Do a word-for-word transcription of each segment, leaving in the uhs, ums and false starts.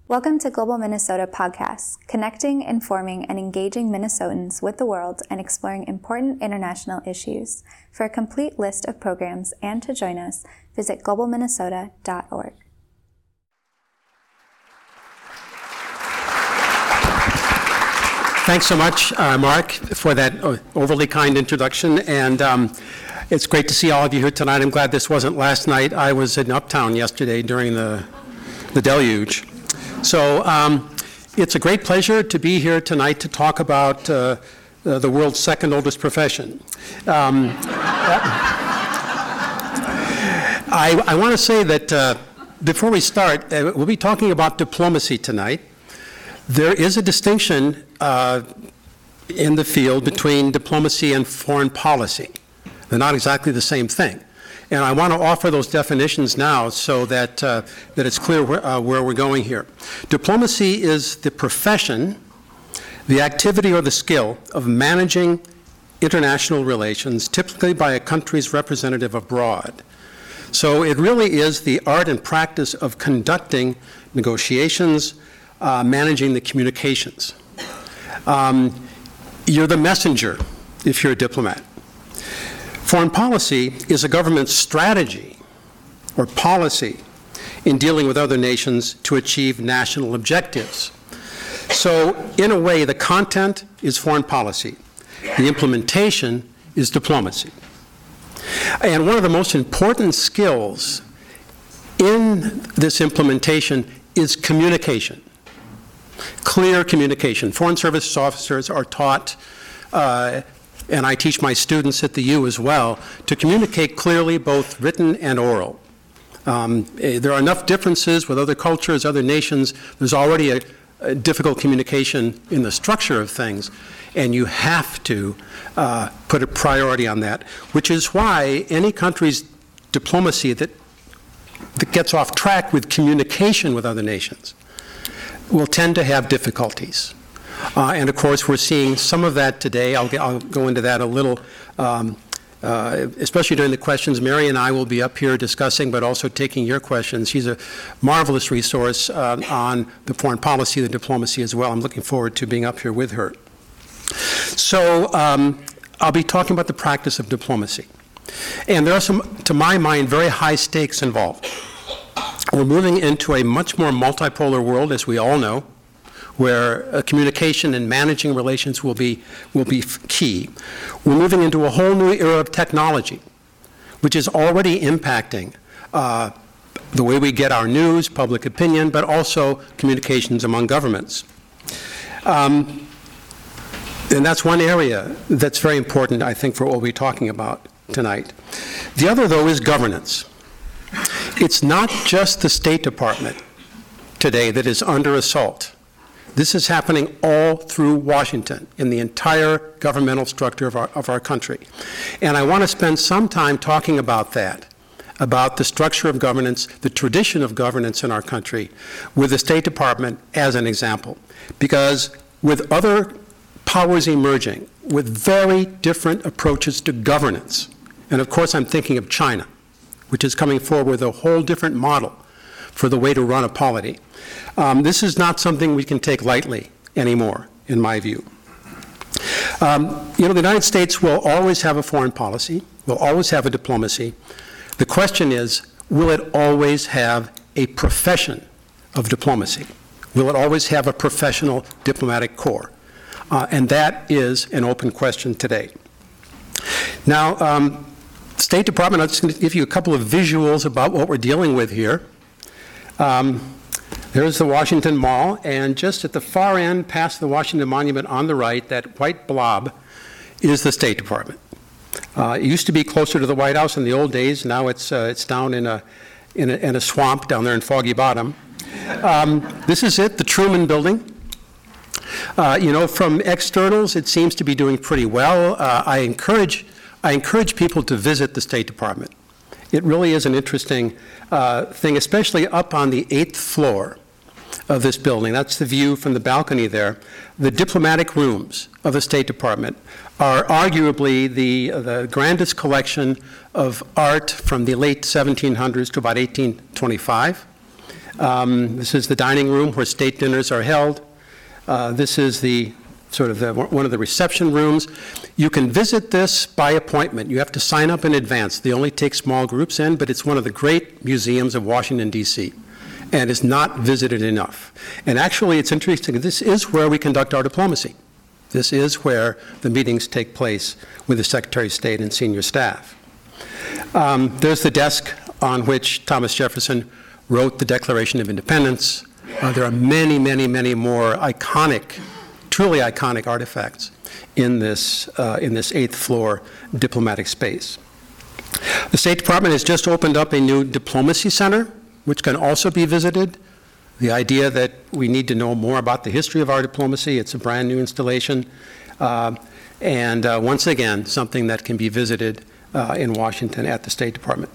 Welcome to Global Minnesota Podcasts, connecting, informing, and engaging Minnesotans with the world and exploring important international issues. For a complete list of programs and to join us, visit global minnesota dot org. Thanks so much, uh, Mark, for that overly kind introduction. And um, it's great to see all of you here tonight. I'm glad this wasn't last night. I was in Uptown yesterday during the, the deluge. So um, it's a great pleasure to be here tonight to talk about uh, uh, the world's second oldest profession. Um, I, I want to say that uh, before we start, uh, we'll be talking about diplomacy tonight. There is a distinction uh, in the field between diplomacy and foreign policy. They're not exactly the same thing. And I want to offer those definitions now so that, uh, that it's clear where, uh, where we're going here. Diplomacy is the profession, the activity or the skill of managing international relations, typically by a country's representative abroad. So it really is the art and practice of conducting negotiations, uh, managing the communications. Um, you're the messenger if you're a diplomat. Foreign policy is a government's strategy or policy in dealing with other nations to achieve national objectives. So, in a way, the content is foreign policy. The implementation is diplomacy. And one of the most important skills in this implementation is communication. Clear communication. Foreign service officers are taught uh, and I teach my students at the U as well, to communicate clearly, both written and oral. Um, there are enough differences with other cultures, other nations. There's already a, a difficult communication in the structure of things, and you have to uh, put a priority on that, which is why any country's diplomacy that, that gets off track with communication with other nations will tend to have difficulties. Uh, and of course, we're seeing some of that today. I'll, get, I'll go into that a little, um, uh, especially during the questions. Mary and I will be up here discussing, but also taking your questions. She's a marvelous resource uh, on the foreign policy, the diplomacy as well. I'm looking forward to being up here with her. So um, I'll be talking about the practice of diplomacy. And there are some, to my mind, very high stakes involved. We're moving into a much more multipolar world, as we all know, where uh, communication and managing relations will be, will be key. We're moving into a whole new era of technology, which is already impacting uh, the way we get our news, public opinion, but also communications among governments. Um, and that's one area that's very important, I think, for what we'll be talking about tonight. The other, though, is governance. It's not just the State Department today that is under assault. This is happening all through Washington, in the entire governmental structure of our, of our country. And I want to spend some time talking about that, about the structure of governance, the tradition of governance in our country, with the State Department as an example. Because with other powers emerging, with very different approaches to governance, and of course I'm thinking of China, which is coming forward with a whole different model for the way to run a polity. Um, this is not something we can take lightly anymore, in my view. Um, you know, the United States will always have a foreign policy, will always have a diplomacy. The question is, will it always have a profession of diplomacy? Will it always have a professional diplomatic corps? Uh, and that is an open question today. Now, um, State Department, I'm just going to give you a couple of visuals about what we're dealing with here. Um, there's the Washington Mall, and just at the far end, past the Washington Monument on the right, that white blob is the State Department. Uh, it used to be closer to the White House in the old days. Now it's uh, it's down in a, in a in a swamp down there in Foggy Bottom. Um, this is it, the Truman Building. Uh, you know, from externals, it seems to be doing pretty well. Uh, I encourage I encourage people to visit the State Department. It really is an interesting uh, thing, especially up on the eighth floor of this building. That's the view from the balcony there. The diplomatic rooms of the State Department are arguably the, uh, the grandest collection of art from the late seventeen hundreds to about eighteen twenty-five. Um, this is the dining room where state dinners are held. Uh, this is the sort of the, one of the reception rooms. You can visit this by appointment. You have to sign up in advance. They only take small groups in, but it's one of the great museums of Washington, D C, and is not visited enough. And actually, it's interesting. This is where we conduct our diplomacy. This is where the meetings take place with the Secretary of State and senior staff. Um, there's the desk on which Thomas Jefferson wrote the Declaration of Independence. Uh, there are many, many, many more iconic, truly iconic artifacts in this, uh, in this eighth floor diplomatic space. The State Department has just opened up a new diplomacy center, which can also be visited. The idea that we need to know more about the history of our diplomacy, it's a brand new installation. Uh, and uh, once again, something that can be visited uh, in Washington at the State Department.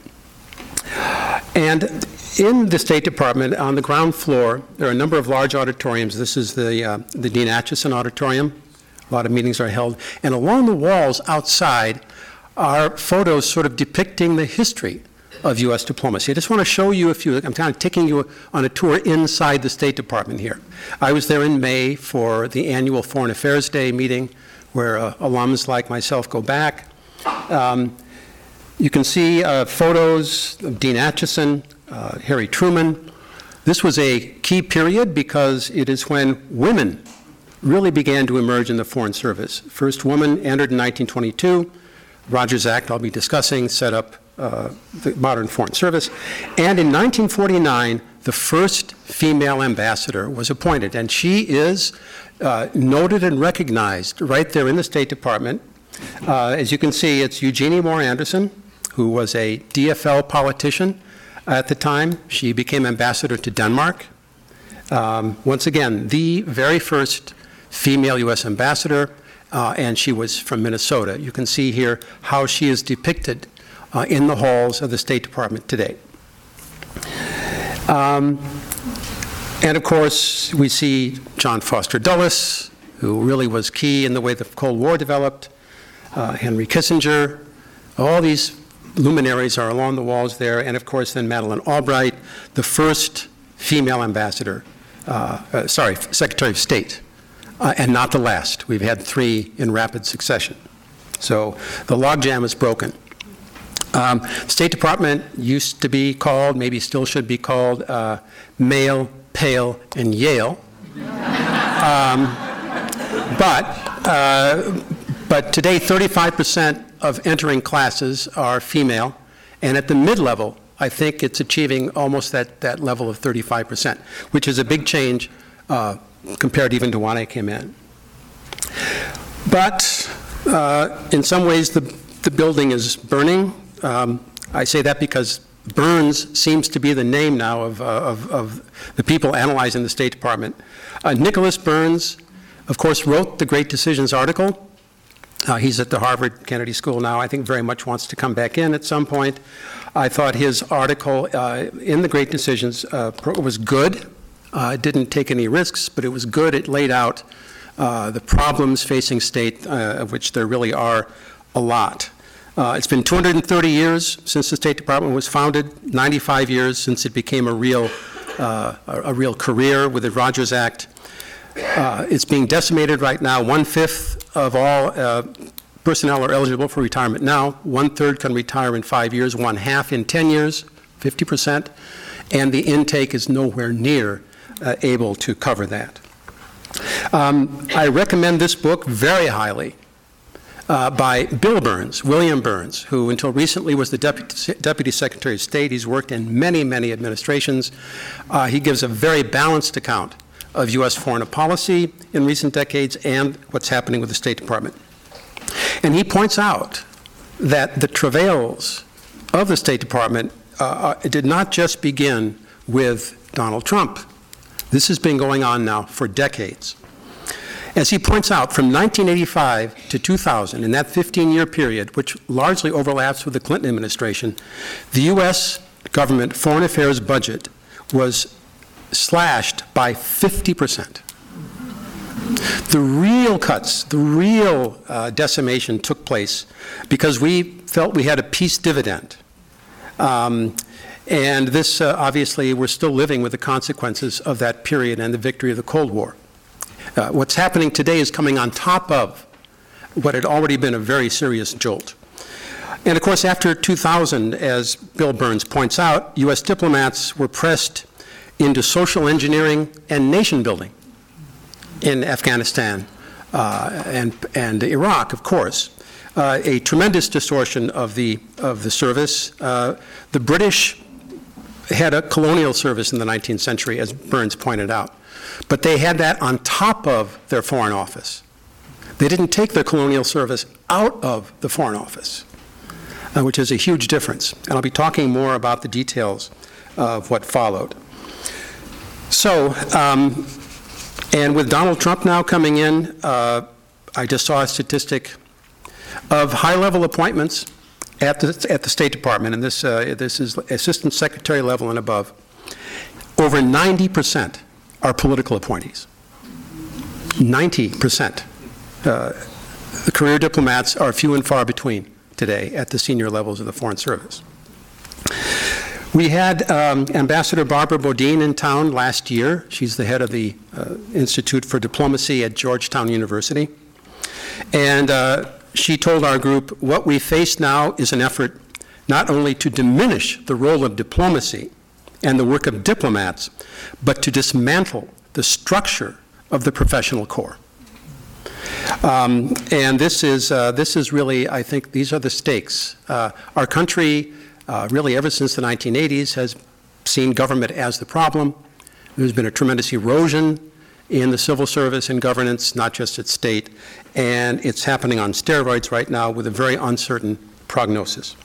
And in the State Department, on the ground floor, there are a number of large auditoriums. This is the, uh, the Dean Acheson Auditorium. A lot of meetings are held. And along the walls outside are photos sort of depicting the history of U S diplomacy. I just want to show you a few. I'm kind of taking you on a tour inside the State Department here. I was there in May for the annual Foreign Affairs Day meeting where uh, alums like myself go back. Um, you can see uh, photos of Dean Acheson, uh, Harry Truman. This was a key period because it is when women really began to emerge in the Foreign Service. First woman entered in nineteen twenty-two. Rogers Act, I'll be discussing, set up uh, the modern Foreign Service. And in nineteen forty-nine, the first female ambassador was appointed. And she is uh, noted and recognized right there in the State Department. Uh, as you can see, it's Eugenie Moore Anderson, who was a D F L politician at the time. She became ambassador to Denmark. Um, once again, the very first female U S ambassador, uh, and she was from Minnesota. You can see here how she is depicted uh, in the halls of the State Department today. Um, and of course, we see John Foster Dulles, who really was key in the way the Cold War developed, uh, Henry Kissinger. All these luminaries are along the walls there, and of course then Madeleine Albright, the first female ambassador, uh, uh, sorry, Secretary of State. Uh, and not the last. We've had three in rapid succession. So the logjam is broken. Um, the State Department used to be called, maybe still should be called, uh, Male, Pale, and Yale. Um, but, uh, but today, thirty-five percent of entering classes are female, and at the mid-level, I think it's achieving almost that, that level of thirty-five percent, which is a big change uh, compared even to when I came in. But uh, in some ways, the, the building is burning. Um, I say that because Burns seems to be the name now of, uh, of, of the people analyzing the State Department. Uh, Nicholas Burns, of course, wrote the Great Decisions article. Uh, he's at the Harvard Kennedy School now. I think very much wants to come back in at some point. I thought his article uh, in the Great Decisions uh, was good. Uh, it didn't take any risks, but it was good. It laid out uh, the problems facing state, uh, of which there really are a lot. Uh, it's been two hundred thirty years since the State Department was founded, ninety-five years since it became a real, uh, a, a real career with the Rogers Act. Uh, it's being decimated right now. One-fifth of all uh, personnel are eligible for retirement now. One-third can retire in five years, one-half in ten years, fifty percent, and the intake is nowhere near uh, able to cover that. Um, I recommend this book very highly uh, by Bill Burns, William Burns, who until recently was the Deputy, Deputy Secretary of State. He's worked in many, many administrations. Uh, he gives a very balanced account of U S foreign policy in recent decades and what's happening with the State Department. And he points out that the travails of the State Department uh, did not just begin with Donald Trump. This has been going on now for decades. As he points out, from nineteen eighty-five to two thousand, in that fifteen-year period, which largely overlaps with the Clinton administration, the U S government foreign affairs budget was slashed by fifty percent. The real cuts, the real uh, decimation took place because we felt we had a peace dividend. Um, And this, uh, obviously, we're still living with the consequences of that period and the victory of the Cold War. Uh, what's happening today is coming on top of what had already been a very serious jolt. And of course, after two thousand, as Bill Burns points out, U S diplomats were pressed into social engineering and nation building in Afghanistan uh, and, and Iraq, of course. Uh, a tremendous distortion of the, of the service. Uh, the British had a colonial service in the nineteenth century, as Burns pointed out. But they had that on top of their Foreign Office. They didn't take their colonial service out of the Foreign Office, uh, which is a huge difference. And I'll be talking more about the details of what followed. So, um, and with Donald Trump now coming in, uh, I just saw a statistic of high-level appointments at the, at the State Department, and this, uh, this is Assistant Secretary level and above. Over ninety percent are political appointees. ninety percent. Uh, the career diplomats are few and far between today at the senior levels of the Foreign Service. We had um, Ambassador Barbara Bodine in town last year. She's the head of the uh, Institute for Diplomacy at Georgetown University. And uh, she told our group, what we face now is an effort not only to diminish the role of diplomacy and the work of diplomats, but to dismantle the structure of the professional corps. Um, and this is, uh, this is really, I think, these are the stakes. Uh, our country, uh, really ever since the nineteen eighties, has seen government as the problem. There's been a tremendous erosion in the civil service and governance, not just at state, and it's happening on steroids right now with a very uncertain prognosis.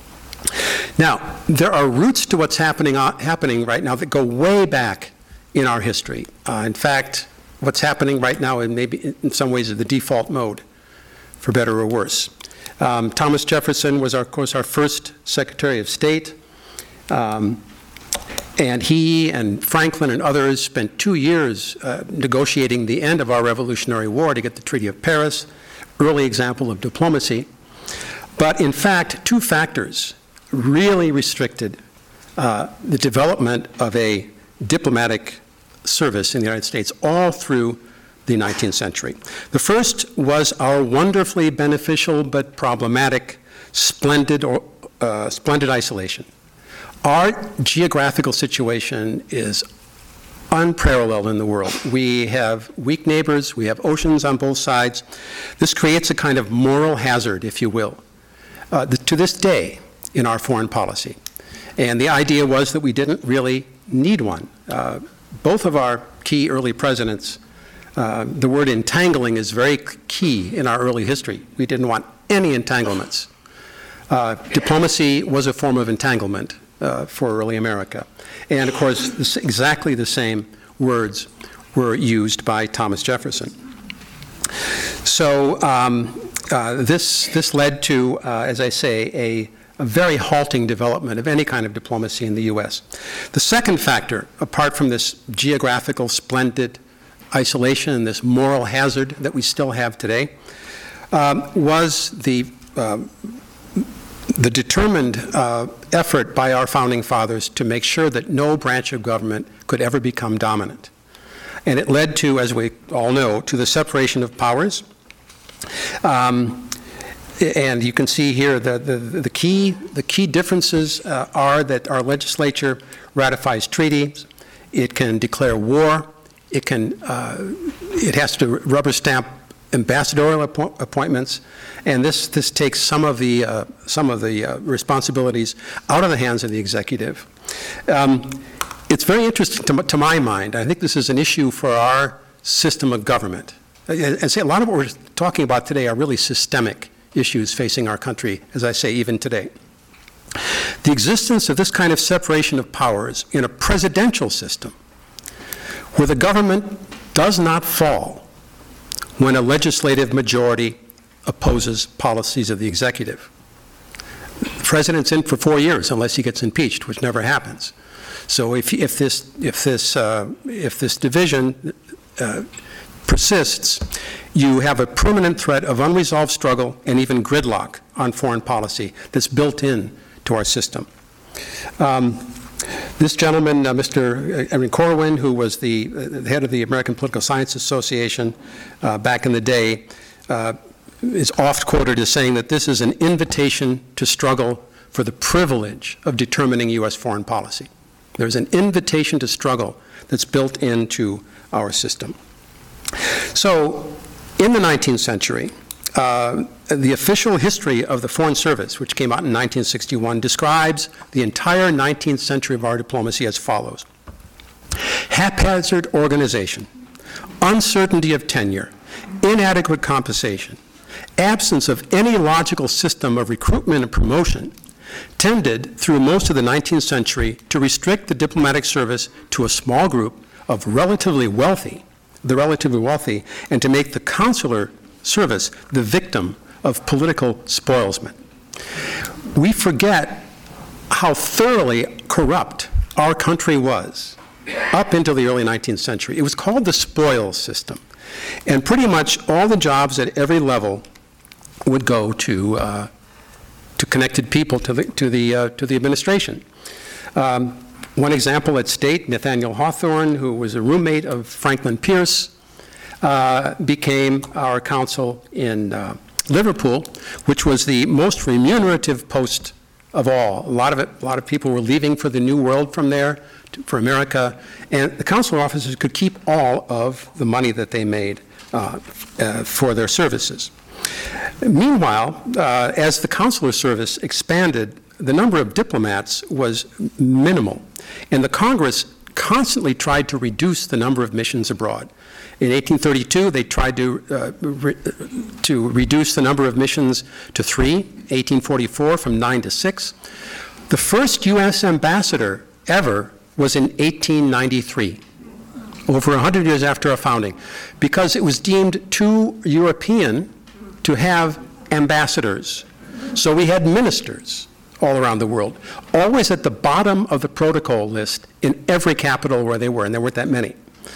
Now, there are roots to what's happening, uh, happening right now that go way back in our history. Uh, in fact, what's happening right now in maybe in some ways is the default mode, for better or worse. Um, Thomas Jefferson was, our, of course, our first Secretary of State. Um, And he and Franklin and others spent two years uh, negotiating the end of our Revolutionary War to get the Treaty of Paris, early example of diplomacy. But in fact, two factors really restricted uh, the development of a diplomatic service in the United States all through the nineteenth century. The first was our wonderfully beneficial but problematic splendid, or, uh, splendid isolation. Our geographical situation is unparalleled in the world. We have weak neighbors, we have oceans on both sides. This creates a kind of moral hazard, if you will, uh, the, to this day in our foreign policy. And the idea was that we didn't really need one. Uh, both of our key early presidents, uh, the word entangling is very key in our early history. We didn't want any entanglements. Uh, diplomacy was a form of entanglement. Uh, for early America. And of course, this, exactly the same words were used by Thomas Jefferson. So um, uh, this, this led to, uh, as I say, a, a very halting development of any kind of diplomacy in the U S. The second factor, apart from this geographical splendid isolation and this moral hazard that we still have today, um, was the um, the determined uh, effort by our founding fathers to make sure that no branch of government could ever become dominant. And it led to, as we all know, to the separation of powers. Um, and you can see here the, the, the, key, the key differences uh, are that our legislature ratifies treaties, it can declare war, it, can, uh, it has to rubber stamp ambassadorial appo appointments, and this this takes some of the uh, some of the uh, responsibilities out of the hands of the executive. Um, it's very interesting to, to my mind. I think this is an issue for our system of government. And say a lot of what we're talking about today are really systemic issues facing our country, as I say, even today. The existence of this kind of separation of powers in a presidential system, where the government does not fall when a legislative majority opposes policies of the executive. The president's in for four years unless he gets impeached, which never happens. So if, if, this, if, this, uh, if this division uh, persists, you have a permanent threat of unresolved struggle and even gridlock on foreign policy that's built in to our system. Um, this gentleman, uh, Mister Edwin Corwin, who was the, uh, the head of the American Political Science Association uh, back in the day, uh, is oft quoted as saying that this is an invitation to struggle for the privilege of determining U S foreign policy. There's an invitation to struggle that's built into our system. So, in the nineteenth century, uh, the official history of the Foreign Service, which came out in nineteen sixty-one, describes the entire nineteenth century of our diplomacy as follows. Haphazard organization, uncertainty of tenure, inadequate compensation, absence of any logical system of recruitment and promotion tended through most of the nineteenth century to restrict the diplomatic service to a small group of relatively wealthy, the relatively wealthy, and to make the consular service the victim of political spoilsmen. We forget how thoroughly corrupt our country was up into the early nineteenth century. It was called the spoils system. And pretty much all the jobs at every level would go to uh, to connected people to the to the uh, to the administration. Um, one example at State, Nathaniel Hawthorne, who was a roommate of Franklin Pierce, uh, became our consul in uh, Liverpool, which was the most remunerative post of all. A lot of it, a lot of people were leaving for the New World from there, to, for America, and the consular officers could keep all of the money that they made uh, uh, for their services. Meanwhile, uh, as the consular service expanded, the number of diplomats was minimal, and the Congress constantly tried to reduce the number of missions abroad. In eighteen thirty-two, they tried to, uh, re to reduce the number of missions to three, eighteen forty-four from nine to six. The first U S ambassador ever was in eighteen ninety-three. Over one hundred years after our founding, because it was deemed too European to have ambassadors. So we had ministers all around the world, always at the bottom of the protocol list in every capital where they were, and there weren't that many.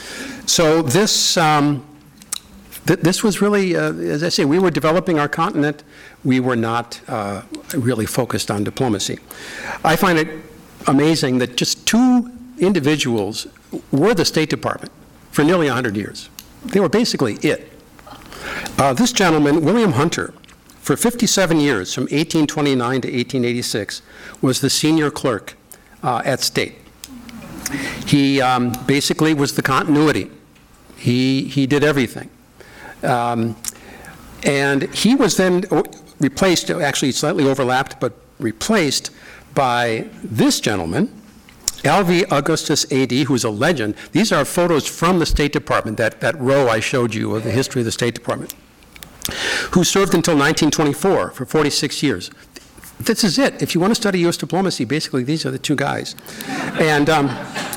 So this, um, th this was really, uh, as I say, we were developing our continent. We were not uh, really focused on diplomacy. I find it amazing that just two individuals were the State Department for nearly one hundred years. They were basically it. Uh, this gentleman, William Hunter, for fifty-seven years, from eighteen twenty-nine to eighteen eighty-six, was the senior clerk uh, at State. He um, basically was the continuity. He, he did everything. Um, and he was then replaced, actually slightly overlapped, but replaced by this gentleman, Alvey Augustus A D, who's a legend. These are photos from the State Department, that, that row I showed you of the history of the State Department, who served until nineteen twenty-four, for forty-six years. This is it. If you want to study U S diplomacy, basically these are the two guys. And um,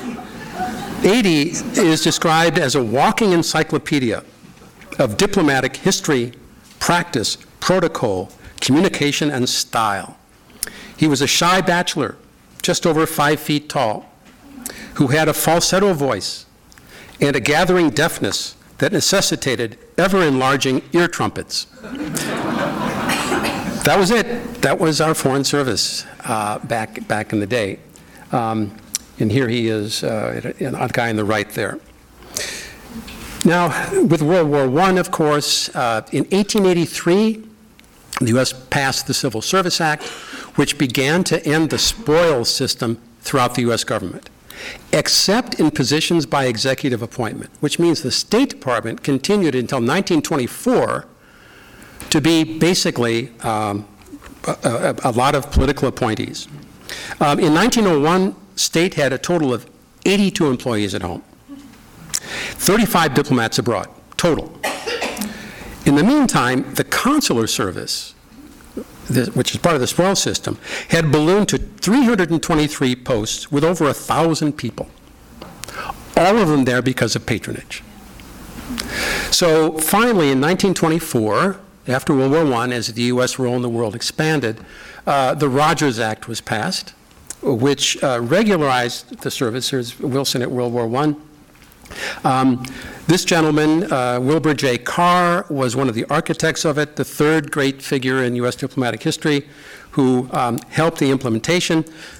A D is described as a walking encyclopedia of diplomatic history, practice, protocol, communication, and style. He was a shy bachelor, just over five feet tall, who had a falsetto voice and a gathering deafness that necessitated ever-enlarging ear trumpets. That was it. That was our Foreign Service uh, back, back in the day. Um, and here he is, uh, a guy on the right there. Now, with World War One, of course, uh, in eighteen eighty-three, the U S passed the Civil Service Act, which began to end the spoils system throughout the U S government, except in positions by executive appointment, which means the State Department continued until nineteen twenty-four to be basically um, a, a, a lot of political appointees. Um, in nineteen oh one, State had a total of eighty-two employees at home, thirty-five diplomats abroad, total. In the meantime, the consular service, which is part of the spoils system, had ballooned to three hundred twenty-three posts with over one thousand people, all of them there because of patronage. So finally, in nineteen twenty-four, after World War One, as the U S role in the world expanded, uh, the Rogers Act was passed, which uh, regularized the service. Here's Wilson at World War One. Um, this gentleman, uh, Wilbur J. Carr, was one of the architects of it, the third great figure in U S diplomatic history, who um, helped the implementation.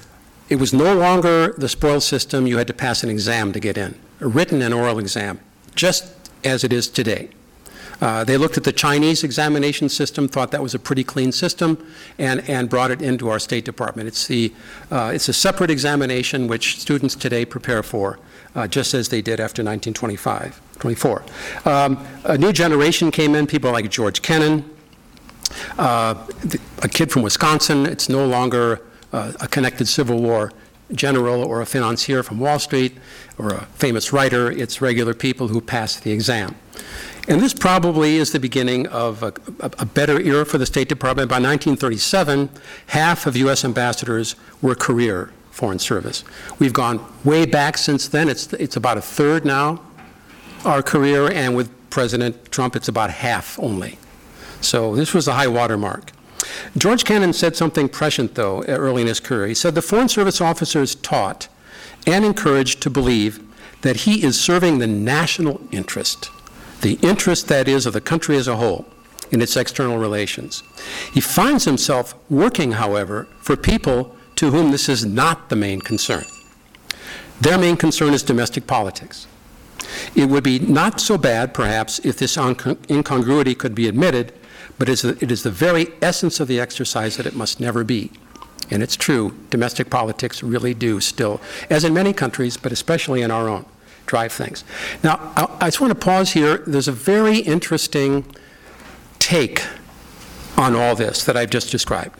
it was no longer the spoils system. You had to pass an exam to get in, a written and oral exam, just as it is today. Uh, they looked at the Chinese examination system, thought that was a pretty clean system, and, and brought it into our State Department. It's, the, uh, it's a separate examination which students today prepare for, uh, just as they did after nineteen twenty-five, twenty-four. Um, a new generation came in, people like George Kennan, uh, a kid from Wisconsin. It's no longer uh, a connected Civil War general or a financier from Wall Street or a famous writer. It's regular people who pass the exam. And this probably is the beginning of a, a, a better era for the State Department. By nineteen thirty-seven, half of U S ambassadors were career foreign service. We've gone way back since then. It's, it's about a third now, our career, and with President Trump, it's about half only. So this was a high water mark. George Kennan said something prescient, though, early in his career. He said, the Foreign Service officer is taught and encouraged to believe that he is serving the national interest, the interest, that is, of the country as a whole in its external relations. He finds himself working, however, for people to whom this is not the main concern. Their main concern is domestic politics. It would be not so bad, perhaps, if this incongruity could be admitted, but it is the very essence of the exercise that it must never be. And it's true, domestic politics really do still, as in many countries, but especially in our own, drive things. Now, I just want to pause here. There's a very interesting take on all this that I've just described.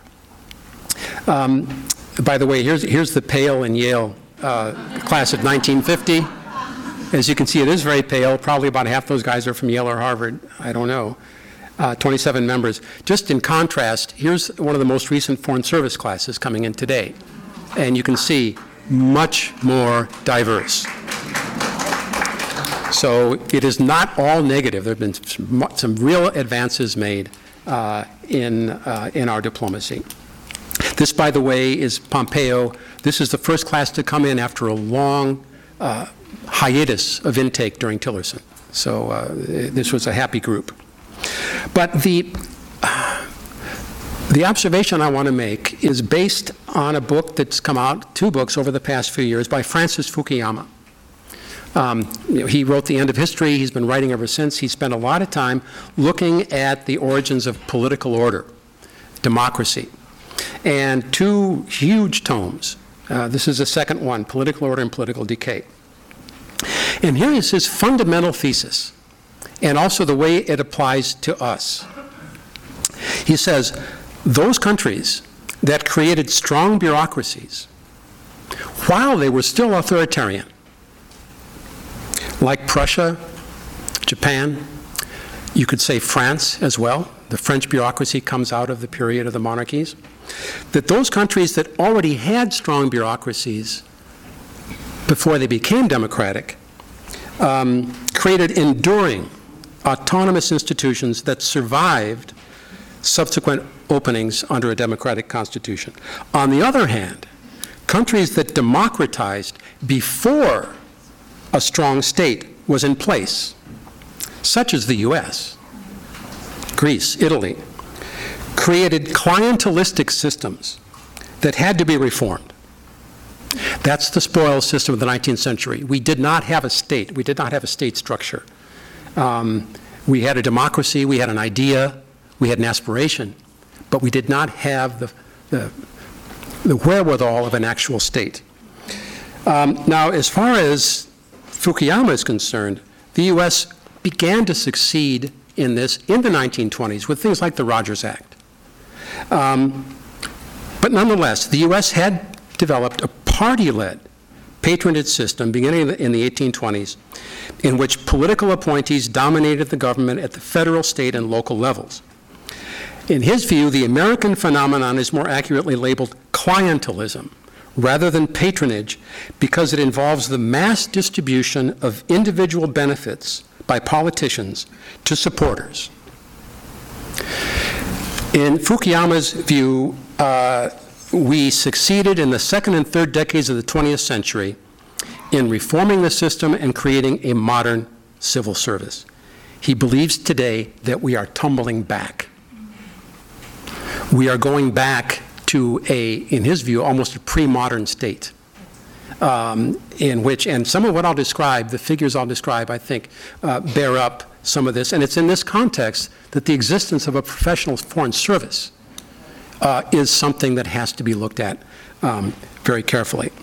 Um, by the way, here's, here's the pale in Yale uh, class of nineteen fifty. As you can see, it is very pale. Probably about half those guys are from Yale or Harvard. I don't know. Uh, twenty-seven members. Just in contrast, here's one of the most recent Foreign Service classes coming in today. And you can see much more diverse. So it is not all negative. There have been some, some real advances made uh, in, uh, in our diplomacy. This, by the way, is Pompeo. This is the first class to come in after a long uh, hiatus of intake during Tillerson. So uh, this was a happy group. But the, uh, the observation I want to make is based on a book that's come out, two books over the past few years by Francis Fukuyama. Um, you know, he wrote The End of History. He's been writing ever since. He spent a lot of time looking at the origins of political order, democracy, and two huge tomes. Uh, this is the second one, Political Order and Political Decay. And here is his fundamental thesis, and also the way it applies to us. He says, those countries that created strong bureaucracies, while they were still authoritarian, like Prussia, Japan, you could say France as well, the French bureaucracy comes out of the period of the monarchies, that those countries that already had strong bureaucracies before they became democratic um, created enduring autonomous institutions that survived subsequent openings under a democratic constitution. On the other hand, countries that democratized before a strong state was in place, such as the U S, Greece, Italy, created clientelistic systems that had to be reformed. That's the spoils system of the nineteenth century. We did not have a state. We did not have a state structure. Um, we had a democracy, we had an idea, we had an aspiration, but we did not have the, the, the wherewithal of an actual state. Um, now, as far as Fukuyama is concerned, the U S began to succeed in this in the nineteen twenties with things like the Rogers Act. Um, but nonetheless, the U S had developed a party-led patronage system beginning in the eighteen twenties in which political appointees dominated the government at the federal, state, and local levels. In his view, the American phenomenon is more accurately labeled clientelism rather than patronage because it involves the mass distribution of individual benefits by politicians to supporters. In Fukuyama's view, uh, we succeeded in the second and third decades of the twentieth century in reforming the system and creating a modern civil service. He believes today that we are tumbling back. We are going back to a, in his view, almost a pre-modern state. Um, in which, and some of what I'll describe, the figures I'll describe, I think, uh, bear up some of this. And it's in this context that the existence of a professional foreign service uh, is something that has to be looked at um, very carefully.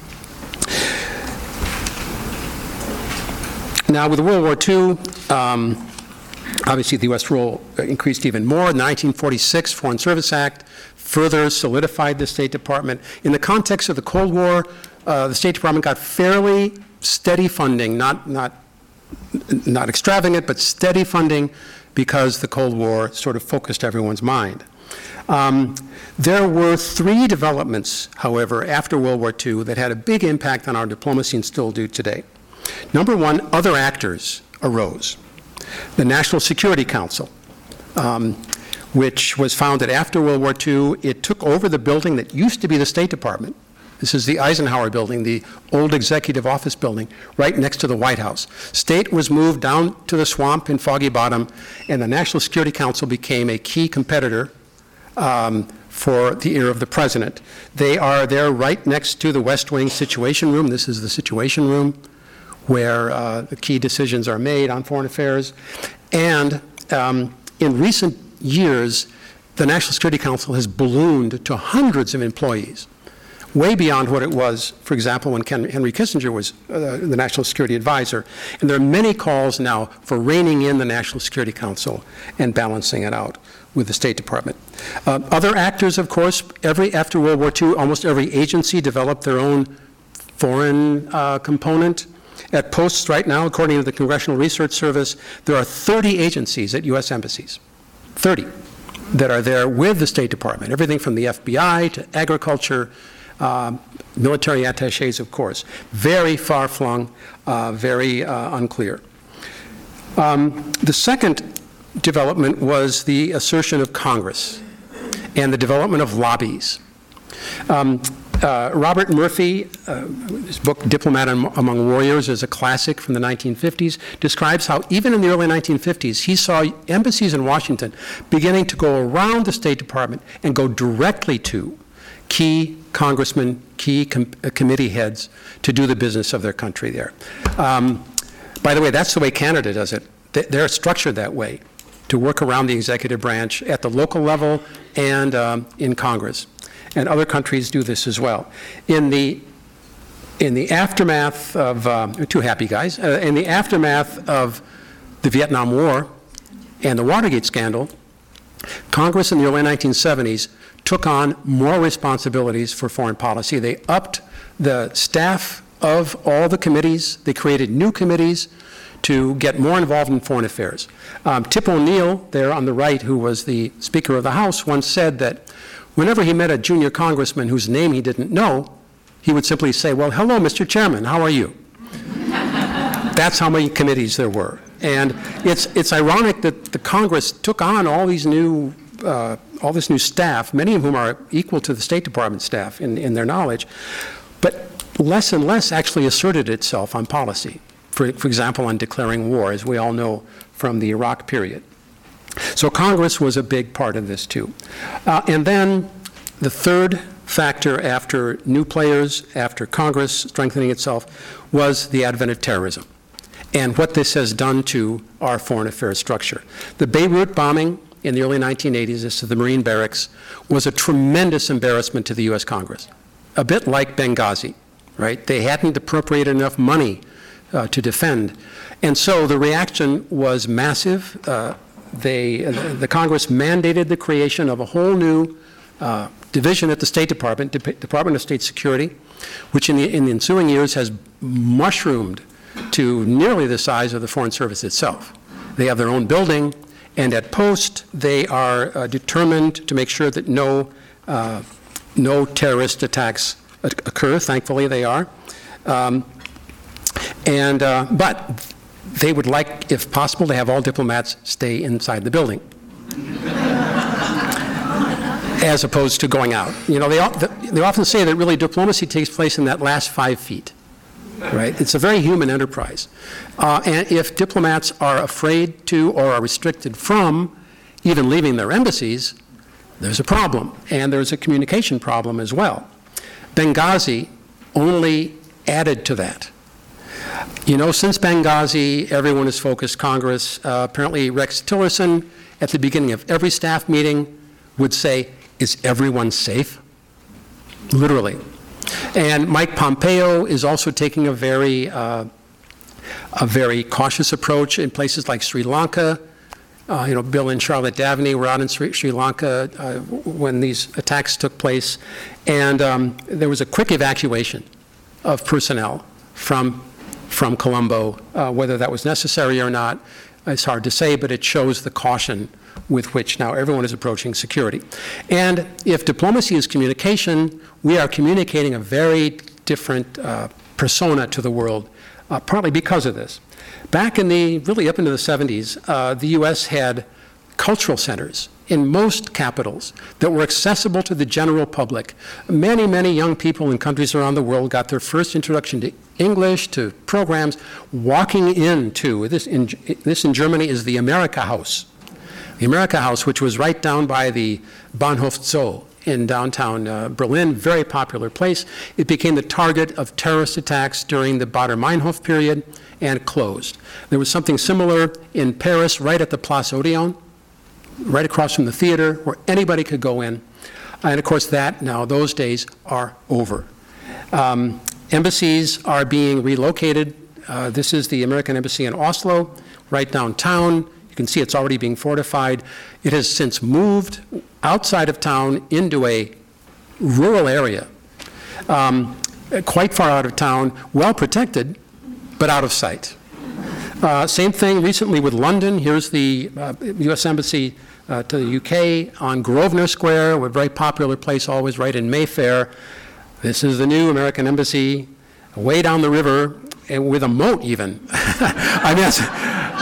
Now, with World War Two, um, obviously the U S role increased even more. The nineteen forty-six Foreign Service Act further solidified the State Department. In the context of the Cold War, Uh, the State Department got fairly steady funding, not, not, not extravagant, but steady funding because the Cold War sort of focused everyone's mind. Um, there were three developments, however, after World War Two that had a big impact on our diplomacy and still do today. Number one, other actors arose. The National Security Council, um, which was founded after World War Two, it took over the building that used to be the State Department. This is the Eisenhower building, the old executive office building, right next to the White House. State was moved down to the swamp in Foggy Bottom, and the National Security Council became a key competitor um, for the ear of the president. They are there right next to the West Wing Situation Room. This is the Situation Room where uh, the key decisions are made on foreign affairs. And um, in recent years, the National Security Council has ballooned to hundreds of employees, way beyond what it was, for example, when Ken, Henry Kissinger was uh, the National Security Advisor. And there are many calls now for reining in the National Security Council and balancing it out with the State Department. Uh, other actors, of course, every, after World War Two, almost every agency developed their own foreign uh, component. At posts right now, according to the Congressional Research Service, there are thirty agencies at U S embassies, thirty, that are there with the State Department, everything from the F B I to agriculture, Uh, military attachés, of course. Very far-flung, uh, very uh, unclear. Um, the second development was the assertion of Congress and the development of lobbies. Um, uh, Robert Murphy, uh, his book Diplomat Among Warriors is a classic from the nineteen fifties, describes how even in the early nineteen fifties he saw embassies in Washington beginning to go around the State Department and go directly to key congressmen, key com uh, committee heads to do the business of their country there. Um, by the way, that's the way Canada does it. They, they're structured that way, to work around the executive branch at the local level and um, in Congress. And other countries do this as well. In the, in the aftermath of, um, two happy guys, uh, in the aftermath of the Vietnam War and the Watergate scandal, Congress in the early nineteen seventies took on more responsibilities for foreign policy. They upped the staff of all the committees. They created new committees to get more involved in foreign affairs. Um, Tip O'Neill, there on the right, who was the Speaker of the House, once said that whenever he met a junior congressman whose name he didn't know, he would simply say, "Well, hello, Mister Chairman, how are you?" That's how many committees there were. And it's, it's ironic that the Congress took on all these new uh, all this new staff, many of whom are equal to the State Department staff in, in their knowledge, but less and less actually asserted itself on policy. For, for example, on declaring war, as we all know from the Iraq period. So Congress was a big part of this too. Uh, and then the third factor after new players, after Congress strengthening itself, was the advent of terrorism and what this has done to our foreign affairs structure. The Beirut bombing in the early nineteen eighties, this is the Marine barracks, was a tremendous embarrassment to the U S Congress, a bit like Benghazi, right? They hadn't appropriated enough money uh, to defend. And so the reaction was massive. Uh, they, uh, the Congress mandated the creation of a whole new uh, division at the State Department, De Department of State Security, which in the, in the ensuing years has mushroomed to nearly the size of the Foreign Service itself. They have their own building, and at post, they are uh, determined to make sure that no, uh, no terrorist attacks occur. Thankfully, they are. Um, and, uh, but they would like, if possible, to have all diplomats stay inside the building, as opposed to going out. You know, they, they often say that really diplomacy takes place in that last five feet. Right? It's a very human enterprise. Uh, and if diplomats are afraid to or are restricted from even leaving their embassies, there's a problem, and there's a communication problem as well. Benghazi only added to that. You know, since Benghazi, everyone has focused Congress. Uh, apparently, Rex Tillerson, at the beginning of every staff meeting, would say, "Is everyone safe?" Literally. And Mike Pompeo is also taking a very, uh, a very cautious approach in places like Sri Lanka. Uh, you know, Bill and Charlotte Davney were out in Sri, Sri Lanka uh, when these attacks took place, and um, there was a quick evacuation of personnel from from Colombo. Uh, whether that was necessary or not, it's hard to say, but it shows the caution with which now everyone is approaching security. And if diplomacy is communication, we are communicating a very different uh, persona to the world, uh, partly because of this. Back in the, really up into the seventies, uh, the U S had cultural centers in most capitals that were accessible to the general public. Many, many young people in countries around the world got their first introduction to English, to programs, walking into, this in, this in Germany is the America House. The America House, which was right down by the Bahnhof Zoo in downtown uh, Berlin, very popular place. It became the target of terrorist attacks during the Baader-Meinhof period and closed. There was something similar in Paris, right at the Place Odeon, right across from the theater, where anybody could go in. And of course that, now those days are over. Um, embassies are being relocated. Uh, this is the American Embassy in Oslo, right downtown. You can see it's already being fortified. It has since moved outside of town into a rural area, um, quite far out of town, well protected, but out of sight. Uh, same thing recently with London. Here's the uh, U S Embassy uh, to the U K on Grosvenor Square, a very popular place always right in Mayfair. This is the new American Embassy way down the river, and with a moat even. I mean, that's,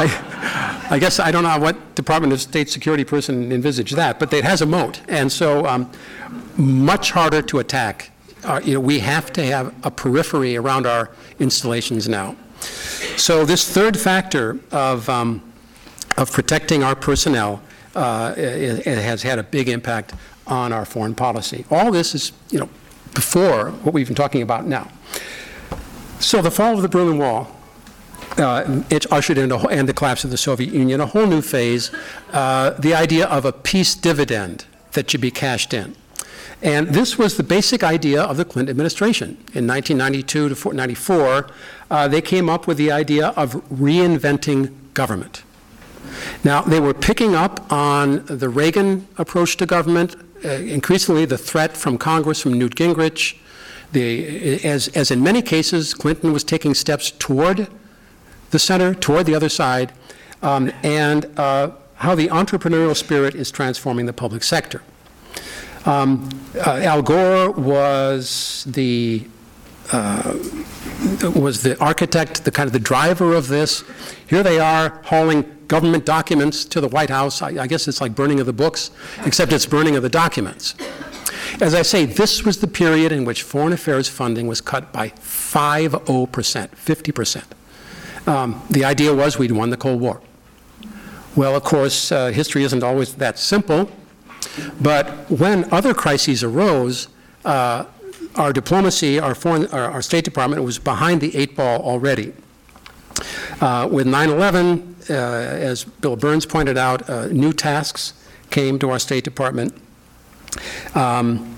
I, I guess I don't know what Department of State security person envisaged that, but it has a moat, and so um, much harder to attack. Uh, you know, we have to have a periphery around our installations now. So this third factor of, um, of protecting our personnel uh, it, it has had a big impact on our foreign policy. All this is, you know, before what we've been talking about now. So the fall of the Berlin Wall, uh, it ushered in, a, and the collapse of the Soviet Union, a whole new phase, uh, the idea of a peace dividend that should be cashed in. And this was the basic idea of the Clinton administration. In nineteen ninety-two to ninety-four, uh, they came up with the idea of reinventing government. Now, they were picking up on the Reagan approach to government, uh, increasingly the threat from Congress, from Newt Gingrich. The, as, as in many cases, Clinton was taking steps toward the center, toward the other side, um, and uh, how the entrepreneurial spirit is transforming the public sector. Um, uh, Al Gore was the uh, was the architect, the kind of the driver of this. Here they are hauling government documents to the White House. I, I guess it's like burning of the books, except it's burning of the documents. As I say, this was the period in which foreign affairs funding was cut by fifty percent, fifty percent. Um, the idea was we'd won the Cold War. Well, of course, uh, history isn't always that simple. But when other crises arose, uh, our diplomacy, our, foreign, our, our State Department was behind the eight ball already. Uh, with nine eleven, uh, as Bill Burns pointed out, uh, new tasks came to our State Department. Um,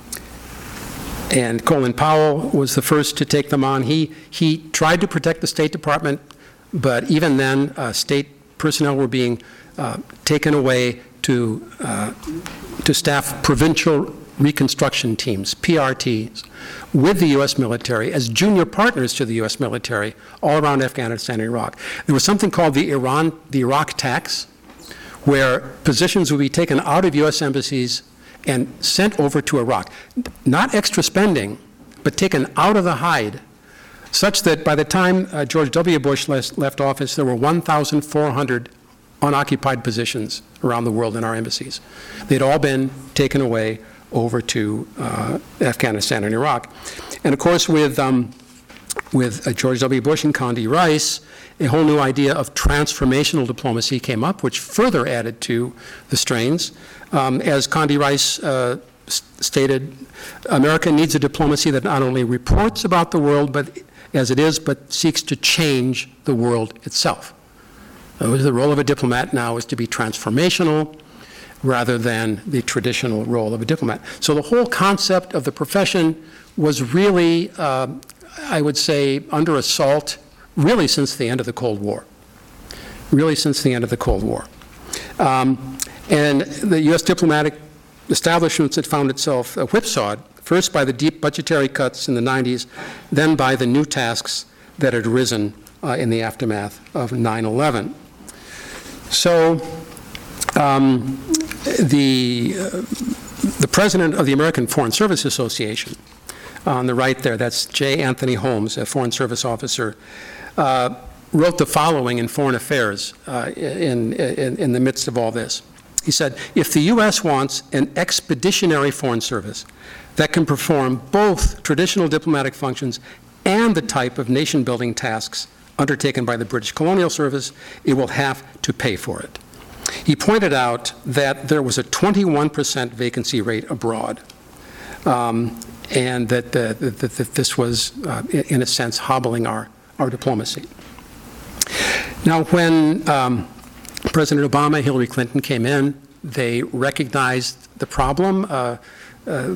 and Colin Powell was the first to take them on. He, he tried to protect the State Department, but even then, uh, state personnel were being uh, taken away to, uh, to staff provincial reconstruction teams, P R Ts, with the U S military as junior partners to the U S military all around Afghanistan and Iraq. There was something called the Iran, the Iraq tax, where positions would be taken out of U S embassies and sent over to Iraq. Not extra spending, but taken out of the hide, such that by the time uh, George W. Bush left, left office, there were one thousand four hundred unoccupied positions around the world in our embassies. They'd all been taken away over to uh, Afghanistan and Iraq. And of course, with, um, with uh, George W. Bush and Condi Rice, a whole new idea of transformational diplomacy came up, which further added to the strains. Um, as Condi Rice uh, stated, America needs a diplomacy that not only reports about the world but as it is, but seeks to change the world itself. So the role of a diplomat now is to be transformational rather than the traditional role of a diplomat. So the whole concept of the profession was really, uh, I would say, under assault really since the end of the Cold War. Really since the end of the Cold War. Um, and the U S diplomatic establishment had found itself uh, whipsawed, first by the deep budgetary cuts in the nineties, then by the new tasks that had arisen uh, in the aftermath of nine eleven. So um, the, uh, the president of the American Foreign Service Association, on the right there, that's J. Anthony Holmes, a Foreign Service officer, uh, wrote the following in Foreign Affairs uh, in, in, in the midst of all this. He said, if the U S wants an expeditionary foreign service that can perform both traditional diplomatic functions and the type of nation-building tasks undertaken by the British Colonial Service, it will have to pay for it. He pointed out that there was a twenty-one percent vacancy rate abroad, um, and that, uh, that, that this was, uh, in a sense, hobbling our, our diplomacy. Now, when um, President Obama and Hillary Clinton came in, they recognized the problem. Uh, uh,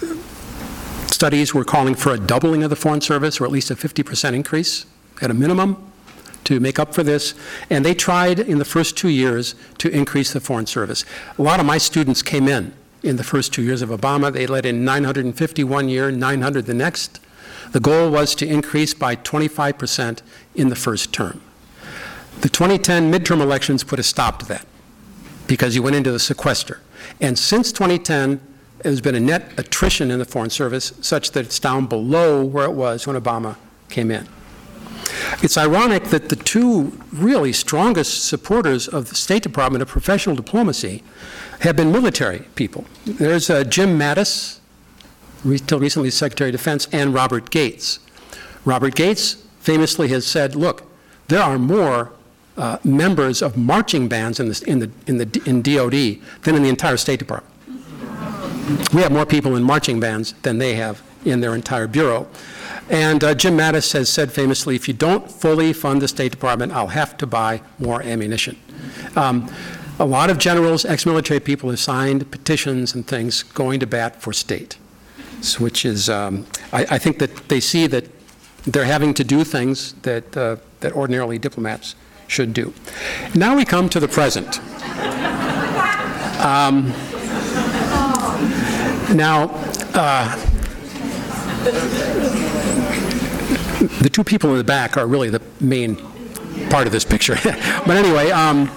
studies were calling for a doubling of the Foreign Service, or at least a fifty percent increase at a minimum to make up for this. And they tried in the first two years to increase the Foreign Service. A lot of my students came in in the first two years of Obama. They let in nine hundred fifty one year, nine hundred the next. The goal was to increase by twenty-five percent in the first term. The twenty ten midterm elections put a stop to that because you went into the sequester. And since twenty ten, there's been a net attrition in the Foreign Service such that it's down below where it was when Obama came in. It's ironic that the two really strongest supporters of the State Department of professional diplomacy have been military people. There's uh, Jim Mattis, until recently Secretary of Defense, and Robert Gates. Robert Gates famously has said, look, there are more uh, members of marching bands in, the, in, the, in, the, in D O D than in the entire State Department. We have more people in marching bands than they have in their entire bureau. And uh, Jim Mattis has said famously, if you don't fully fund the State Department, I'll have to buy more ammunition. Um, a lot of generals, ex-military people have signed petitions and things going to bat for state, so, which is, um, I, I think that they see that they're having to do things that, uh, that ordinarily diplomats should do. Now we come to the present. Um, now, uh, the two people in the back are really the main part of this picture. But anyway, um,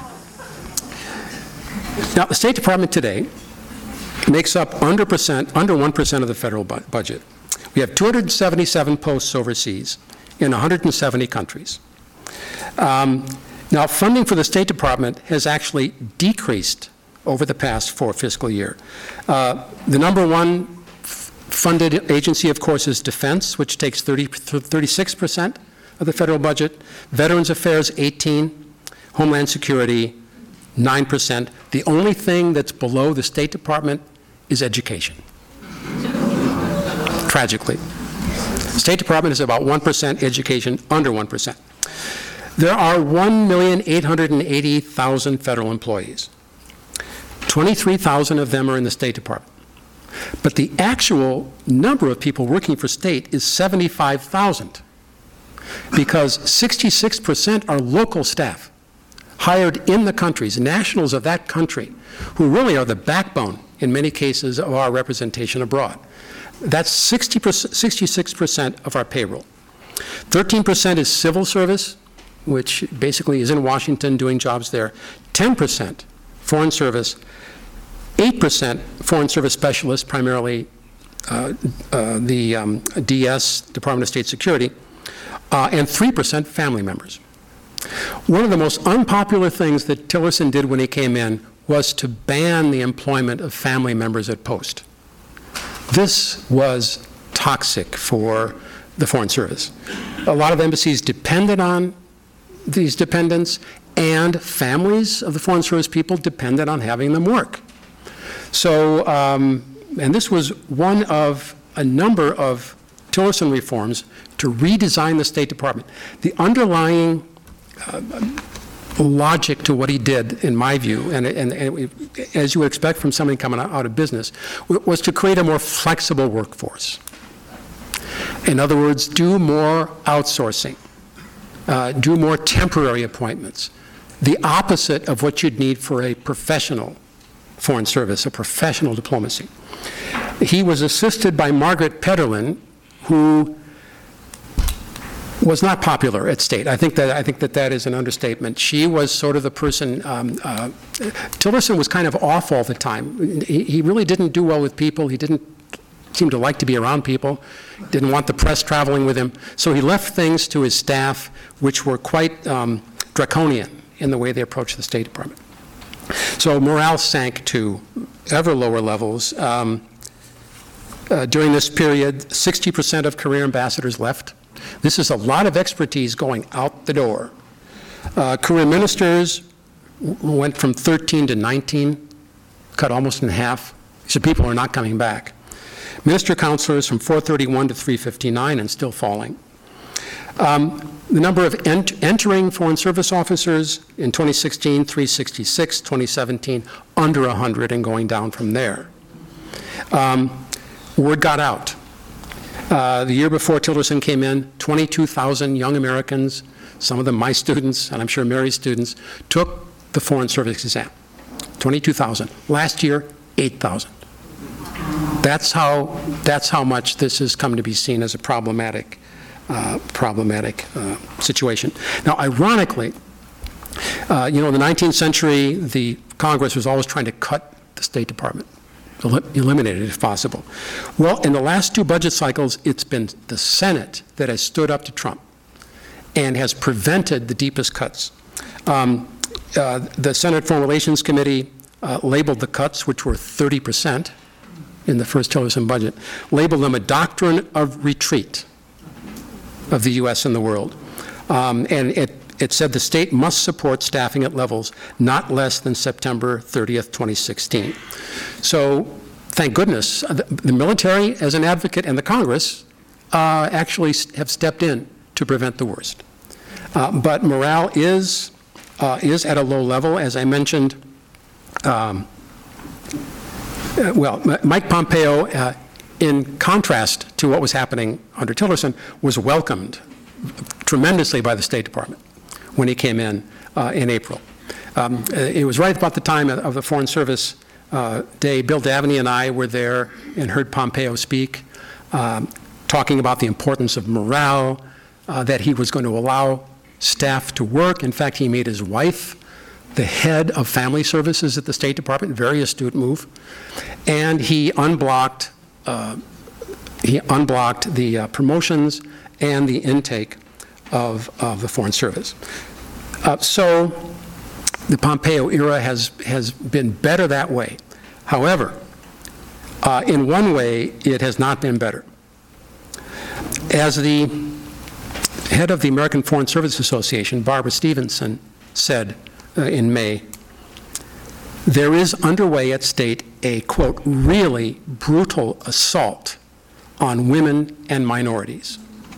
now the State Department today makes up under percent, under one percent of the federal bu budget. We have two hundred seventy-seven posts overseas in one hundred seventy countries. Um, now, funding for the State Department has actually decreased over the past four fiscal year. Uh, the number one funded agency, of course, is Defense, which takes thirty, thirty-six percent of the federal budget. Veterans Affairs, eighteen. Homeland Security, nine percent. The only thing that's below the State Department is education. Tragically. The State Department is about one percent, education under one percent. There are one million eight hundred eighty thousand federal employees. twenty-three thousand of them are in the State Department. But the actual number of people working for state is seventy-five thousand, because sixty-six percent are local staff hired in the countries, nationals of that country, who really are the backbone, in many cases, of our representation abroad. That's sixty percent, sixty-six percent of our payroll. thirteen percent is civil service, which basically is in Washington doing jobs there. ten percent foreign service. eight percent foreign service specialists, primarily uh, uh, the um, D S, Department of State Security, uh, and three percent family members. One of the most unpopular things that Tillerson did when he came in was to ban the employment of family members at post. This was toxic for the Foreign Service. A lot of embassies depended on these dependents, and families of the Foreign Service people depended on having them work. So, um, and this was one of a number of Tillerson reforms to redesign the State Department. The underlying uh, logic to what he did, in my view, and, and, and as you would expect from somebody coming out of business, was to create a more flexible workforce. In other words, do more outsourcing, uh, do more temporary appointments, the opposite of what you'd need for a professional Foreign Service, a professional diplomacy. He was assisted by Margaret Pederlin, who was not popular at State. I think that I think that that is an understatement. She was sort of the person. Um, uh, Tillerson was kind of off all the time. He, he really didn't do well with people. He didn't seem to like to be around people. Didn't want the press traveling with him. So he left things to his staff, which were quite um, draconian in the way they approached the State Department. So morale sank to ever lower levels. Um, uh, during this period, sixty percent of career ambassadors left. This is a lot of expertise going out the door. Uh, career ministers went from thirteen to nineteen, cut almost in half. So people are not coming back. Minister counselors from four thirty-one to three fifty-nine and still falling. Um, the number of ent entering Foreign Service officers in twenty sixteen, three sixty-six, twenty seventeen, under one hundred and going down from there. Um, word got out. Uh, the year before Tillerson came in, twenty-two thousand young Americans, some of them my students, and I'm sure Mary's students, took the Foreign Service exam. twenty-two thousand. Last year, eight thousand. That's how, that's how much this has come to be seen as a problematic, uh, problematic uh, situation. Now, ironically, uh, you know, in the nineteenth century, the Congress was always trying to cut the State Department, eliminate it if possible. Well, in the last two budget cycles, it's been the Senate that has stood up to Trump and has prevented the deepest cuts. Um, uh, the Senate Foreign Relations Committee uh, labeled the cuts, which were thirty percent in the first Tillerson budget, labeled them a doctrine of retreat of the U S and the world. Um, and it, it said the state must support staffing at levels not less than September thirtieth, twenty sixteen. So thank goodness, the, the military as an advocate and the Congress uh, actually have stepped in to prevent the worst. Uh, but morale is, uh, is at a low level, as I mentioned. Um, uh, well, Mike Pompeo, uh, in contrast to what was happening under Tillerson, was welcomed tremendously by the State Department when he came in uh, in April. Um, it was right about the time of the Foreign Service uh, Day. Bill Dabney and I were there and heard Pompeo speak, um, talking about the importance of morale, uh, that he was going to allow staff to work. In fact, he made his wife the head of family services at the State Department, very astute move. And he unblocked, uh, he unblocked the uh, promotions and the intake of, of the Foreign Service. Uh, so the Pompeo era has, has been better that way. However, uh, in one way, it has not been better. As the head of the American Foreign Service Association, Barbara Stevenson, said uh, in May, there is underway at State a, quote, really brutal assault on women and minorities.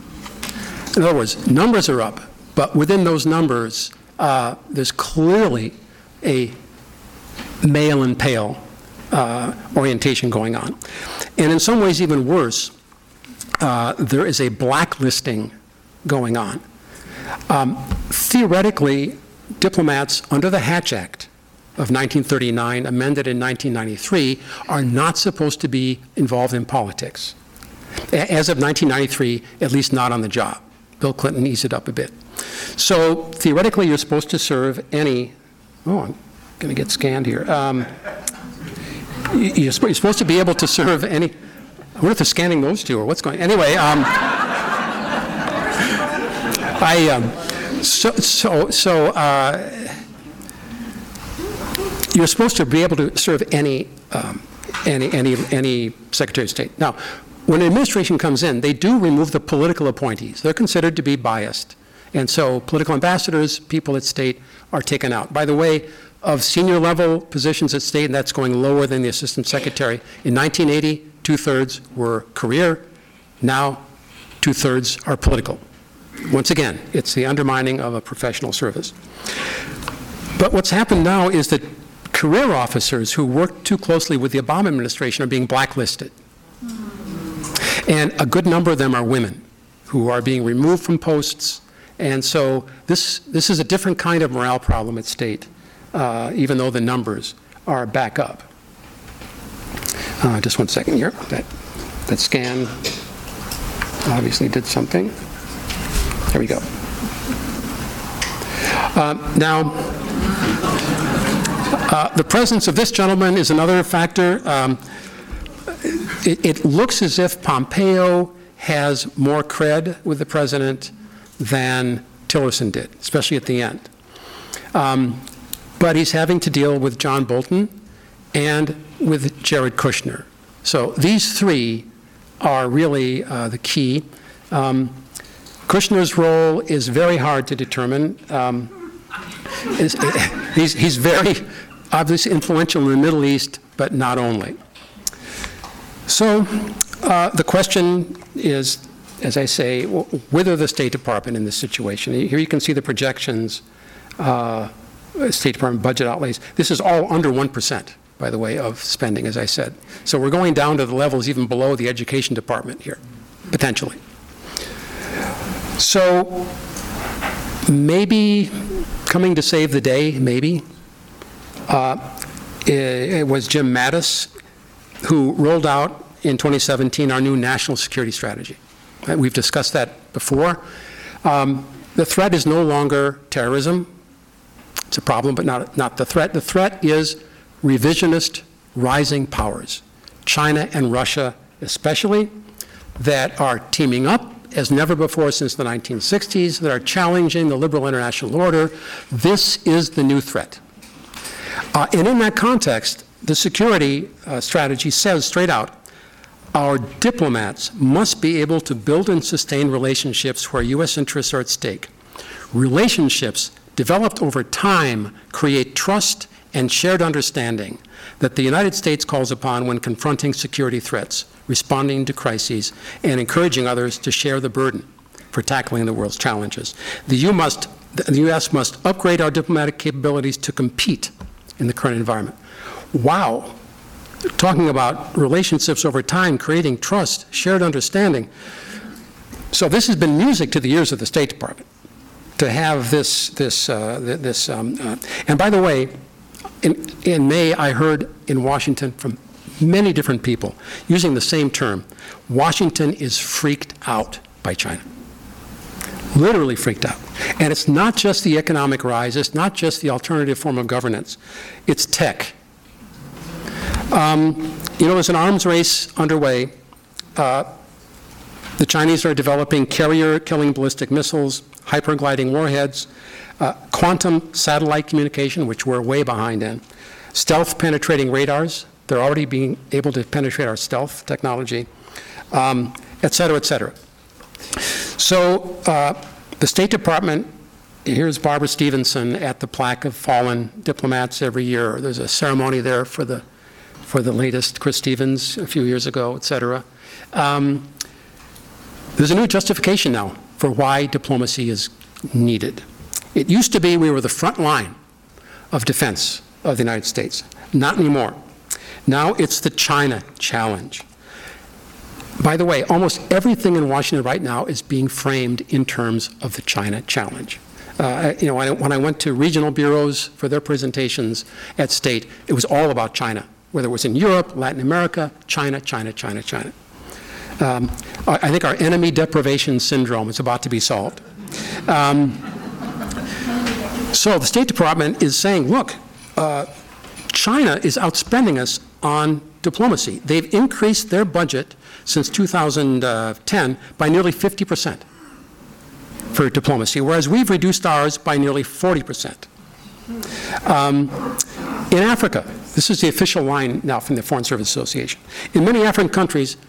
In other words, numbers are up, but within those numbers, uh, there's clearly a male and pale uh, orientation going on. And in some ways even worse, uh, there is a blacklisting going on. Um, theoretically, diplomats under the Hatch Act of nineteen thirty-nine, amended in nineteen ninety-three, are not supposed to be involved in politics. As of nineteen ninety-three, at least not on the job. Bill Clinton eased it up a bit. So theoretically, you're supposed to serve any, oh, I'm going to get scanned here. Um, you're, you're supposed to be able to serve any, I wonder if they're scanning those two or what's going on. Anyway, um, I, um, so, so, so uh, you're supposed to be able to serve any, um, any, any, any Secretary of State. Now, when an administration comes in, they do remove the political appointees. They're considered to be biased. And so political ambassadors, people at state, are taken out. By the way, of senior level positions at state, and that's going lower than the assistant secretary, in nineteen eighty, two-thirds were career. Now, two-thirds are political. Once again, it's the undermining of a professional service. But what's happened now is that career officers who worked too closely with the Obama administration are being blacklisted. And a good number of them are women who are being removed from posts. And so this, this is a different kind of morale problem at state, uh, even though the numbers are back up. Uh, just one second here. That, that scan obviously did something. There we go. Uh, now, uh, the presence of this gentleman is another factor. Um, it, it looks as if Pompeo has more cred with the president than Tillerson did, especially at the end. Um, but he's having to deal with John Bolton and with Jared Kushner. So these three are really uh, the key. Um, Kushner's role is very hard to determine. Um, is, he's, he's very obviously influential in the Middle East, but not only. So uh, the question is, as I say, whether the State Department in this situation. Here you can see the projections, uh, State Department budget outlays. This is all under one percent, by the way, of spending, as I said. So we're going down to the levels even below the Education Department here, potentially. So maybe coming to save the day, maybe, uh, it, it was Jim Mattis who rolled out in twenty seventeen our new national security strategy. We've discussed that before. Um, the threat is no longer terrorism. It's a problem, but not, not the threat. The threat is revisionist rising powers, China and Russia especially, that are teaming up as never before since the nineteen sixties, that are challenging the liberal international order. This is the new threat. Uh, and in that context, the security uh, strategy says straight out, our diplomats must be able to build and sustain relationships where U S interests are at stake. Relationships developed over time create trust and shared understanding that the United States calls upon when confronting security threats, responding to crises, and encouraging others to share the burden for tackling the world's challenges. The U, must, the U S must upgrade our diplomatic capabilities to compete in the current environment. Wow. Talking about relationships over time, creating trust, shared understanding. So this has been music to the ears of the State Department, to have this, this, uh, this um, uh, and by the way, in, in May, I heard in Washington from many different people using the same term. Washington is freaked out by China. Literally freaked out. And it's not just the economic rise, it's not just the alternative form of governance, it's tech. Um, you know, there's an arms race underway. Uh, the Chinese are developing carrier-killing ballistic missiles, hypergliding warheads, uh, quantum satellite communication, which we're way behind in, stealth-penetrating radars. They're already being able to penetrate our stealth technology, um, et cetera, et cetera. So uh, the State Department, here's Barbara Stevenson at the plaque of fallen diplomats every year. There's a ceremony there for the for the latest Chris Stevens a few years ago, et cetera. Um, there's a new justification now for why diplomacy is needed. It used to be we were the front line of defense of the United States. Not anymore. Now it's the China challenge. By the way, almost everything in Washington right now is being framed in terms of the China challenge. Uh, you know, when I, when I went to regional bureaus for their presentations at state, it was all about China. Whether it was in Europe, Latin America, China, China, China, China. Um, I think our enemy deprivation syndrome is about to be solved. Um, so the State Department is saying, look, uh, China is outspending us on diplomacy. They've increased their budget since two thousand ten by nearly fifty percent for diplomacy, whereas we've reduced ours by nearly forty percent. Um, in Africa, this is the official line now from the Foreign Service Association. In many African countries,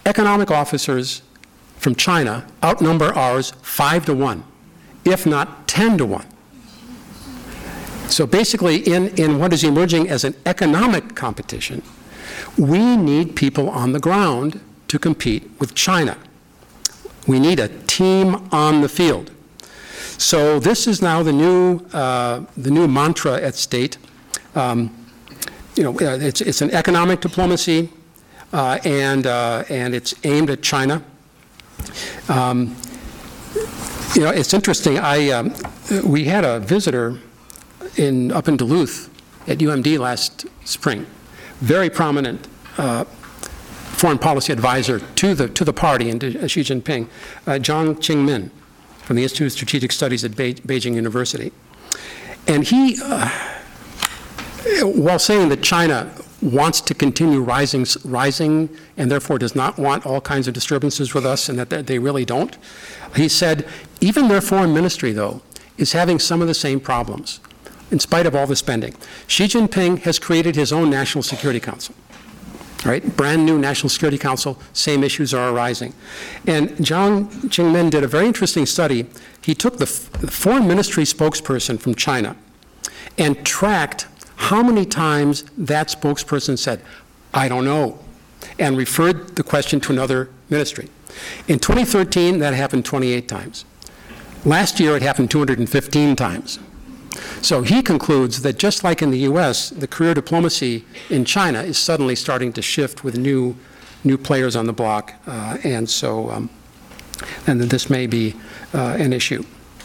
economic officers from China outnumber ours five to one, if not ten to one. So basically, in, in what is emerging as an economic competition, we need people on the ground to compete with China. We need a team on the field. So this is now the new, uh, the new mantra at State. Um, you know, it's, it's an economic diplomacy, uh, and, uh, and it's aimed at China. Um, you know, it's interesting. I, um, we had a visitor in, up in Duluth at U M D last spring, very prominent uh, foreign policy advisor to the, to the party and to Xi Jinping, uh, Jiang Qingmin from the Institute of Strategic Studies at Be Beijing University. And he, uh, while saying that China wants to continue rising, rising and therefore does not want all kinds of disturbances with us, and that they really don't, he said, even their foreign ministry, though, is having some of the same problems, in spite of all the spending. Xi Jinping has created his own National Security Council, right? Brand new National Security Council, same issues are arising. And Jiang Qingmin did a very interesting study. He took the, the foreign ministry spokesperson from China and tracked how many times that spokesperson said, I don't know, and referred the question to another ministry. In twenty thirteen, that happened twenty-eight times. Last year, it happened two hundred fifteen times. So he concludes that just like in the U S, the career diplomacy in China is suddenly starting to shift with new, new players on the block, uh, and so, um, and that this may be uh, an issue.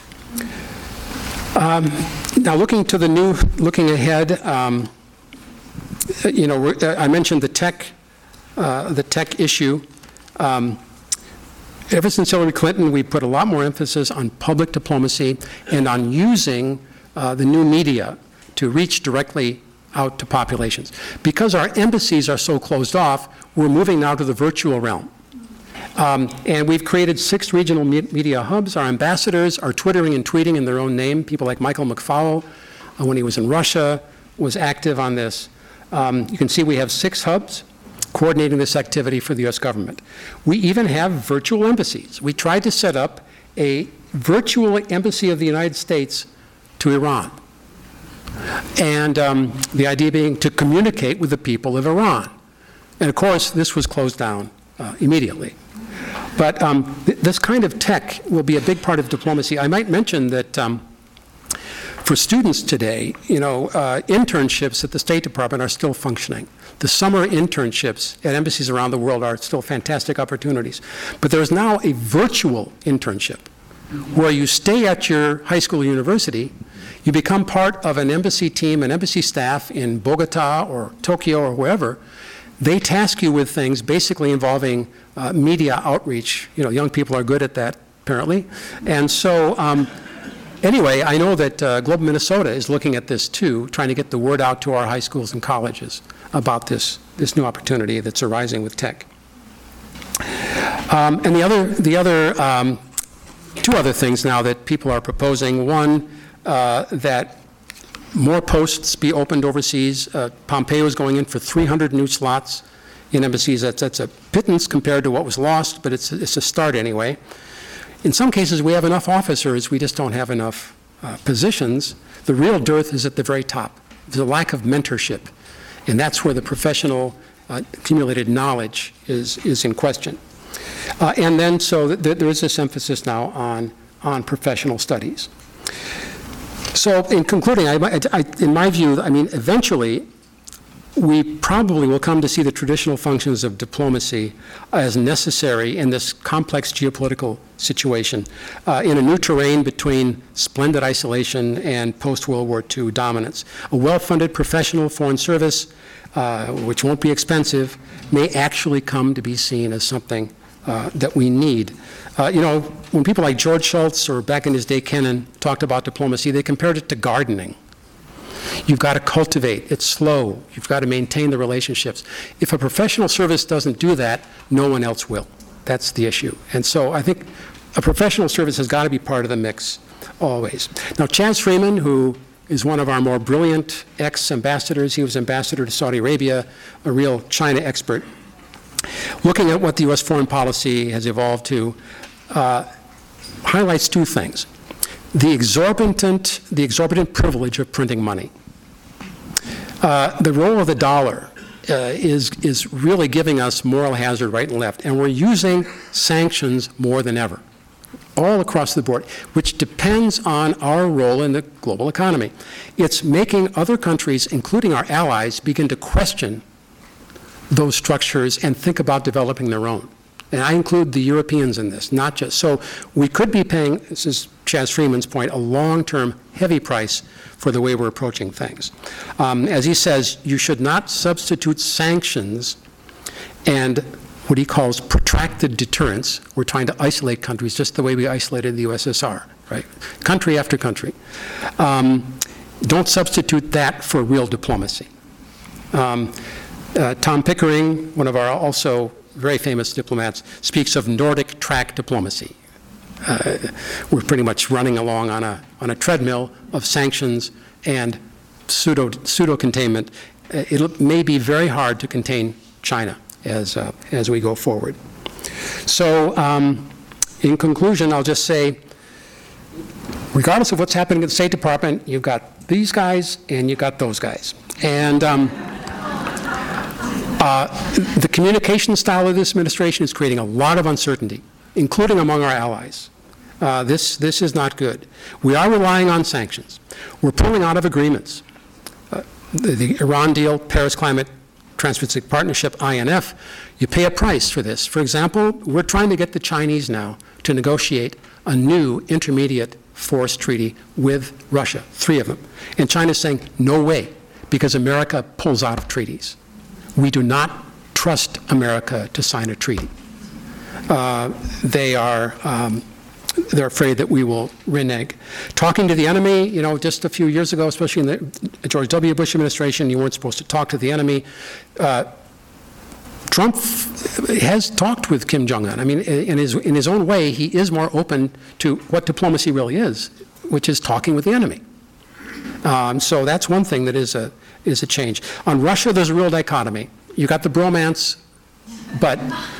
Um, now, looking to the new, looking ahead, um, you know, I mentioned the tech, uh, the tech issue. Um, ever since Hillary Clinton, we put a lot more emphasis on public diplomacy and on using uh, the new media to reach directly out to populations. Because our embassies are so closed off, we're moving now to the virtual realm. Um, and we've created six regional me media hubs. Our ambassadors are twittering and tweeting in their own name. People like Michael McFaul, uh, when he was in Russia, was active on this. Um, you can see we have six hubs coordinating this activity for the U S government. We even have virtual embassies. We tried to set up a virtual embassy of the United States to Iran. And um, the idea being to communicate with the people of Iran. And of course, this was closed down uh, immediately. But um, th this kind of tech will be a big part of diplomacy. I might mention that um, for students today, you know, uh, internships at the State Department are still functioning. The summer internships at embassies around the world are still fantastic opportunities. But there's now a virtual internship where you stay at your high school or university, you become part of an embassy team, an embassy staff in Bogota or Tokyo or wherever. They task you with things basically involving uh, media outreach. You know, young people are good at that, apparently. And so, um, anyway, I know that uh, Global Minnesota is looking at this too, trying to get the word out to our high schools and colleges about this, this new opportunity that's arising with tech. Um, and the other, the other um, two other things now that people are proposing. One, uh, that more posts be opened overseas. Uh, Pompeo is going in for three hundred new slots in embassies. That's, that's a pittance compared to what was lost, but it's, it's a start anyway. In some cases, we have enough officers, we just don't have enough uh, positions. The real dearth is at the very top. There's a lack of mentorship, and that's where the professional uh, accumulated knowledge is, is in question. Uh, and then, so th there is this emphasis now on, on professional studies. So in concluding, I, I, in my view, I mean, eventually, we probably will come to see the traditional functions of diplomacy as necessary in this complex geopolitical situation, uh, in a new terrain between splendid isolation and post-World War Two dominance. A well-funded professional foreign service, uh, which won't be expensive, may actually come to be seen as something uh, that we need. Uh, you know, when people like George Shultz or back in his day Kennan talked about diplomacy, they compared it to gardening. You've got to cultivate. It's slow. You've got to maintain the relationships. If a professional service doesn't do that, no one else will. That's the issue. And so I think a professional service has got to be part of the mix always. Now, Chaz Freeman, who is one of our more brilliant ex-ambassadors, he was ambassador to Saudi Arabia, a real China expert. looking at what the U S foreign policy has evolved to, uh, highlights two things. The exorbitant, the exorbitant privilege of printing money. Uh, the role of the dollar uh, is, is really giving us moral hazard right and left, and we're using sanctions more than ever, all across the board, which depends on our role in the global economy. It's making other countries, including our allies, begin to question those structures and think about developing their own. And I include the Europeans in this, not just. So we could be paying, this is Chaz Freeman's point, a long-term heavy price for the way we're approaching things. Um, as he says, you should not substitute sanctions and what he calls protracted deterrence. We're trying to isolate countries just the way we isolated the U S S R, right? Country after country. Um, don't substitute that for real diplomacy. Um, uh, Tom Pickering, one of our also very famous diplomats, speaks of Nordic track diplomacy. Uh, we're pretty much running along on a, on a treadmill of sanctions and pseudo, pseudo containment. Uh, it may be very hard to contain China as, uh, as we go forward. So um, in conclusion, I'll just say, regardless of what's happening at the State Department, you've got these guys and you've got those guys. And um, Uh, the communication style of this administration is creating a lot of uncertainty, including among our allies. Uh, this, this is not good. We are relying on sanctions. We're pulling out of agreements. Uh, the, the Iran deal, Paris Climate Trans-Pacific Partnership, I N F, you pay a price for this. For example, we're trying to get the Chinese now to negotiate a new intermediate forest treaty with Russia, three of them. And China's saying, no way, because America pulls out of treaties. We do not trust America to sign a treaty. Uh, they are, um, they're afraid that we will renege. Talking to the enemy, you know, just a few years ago, especially in the George W. Bush administration, you weren't supposed to talk to the enemy. Uh, Trump has talked with Kim Jong-un. I mean, in his, in his own way, he is more open to what diplomacy really is, which is talking with the enemy. Um, so that's one thing that is a, is a change. On Russia, there's a real dichotomy. You got the bromance, but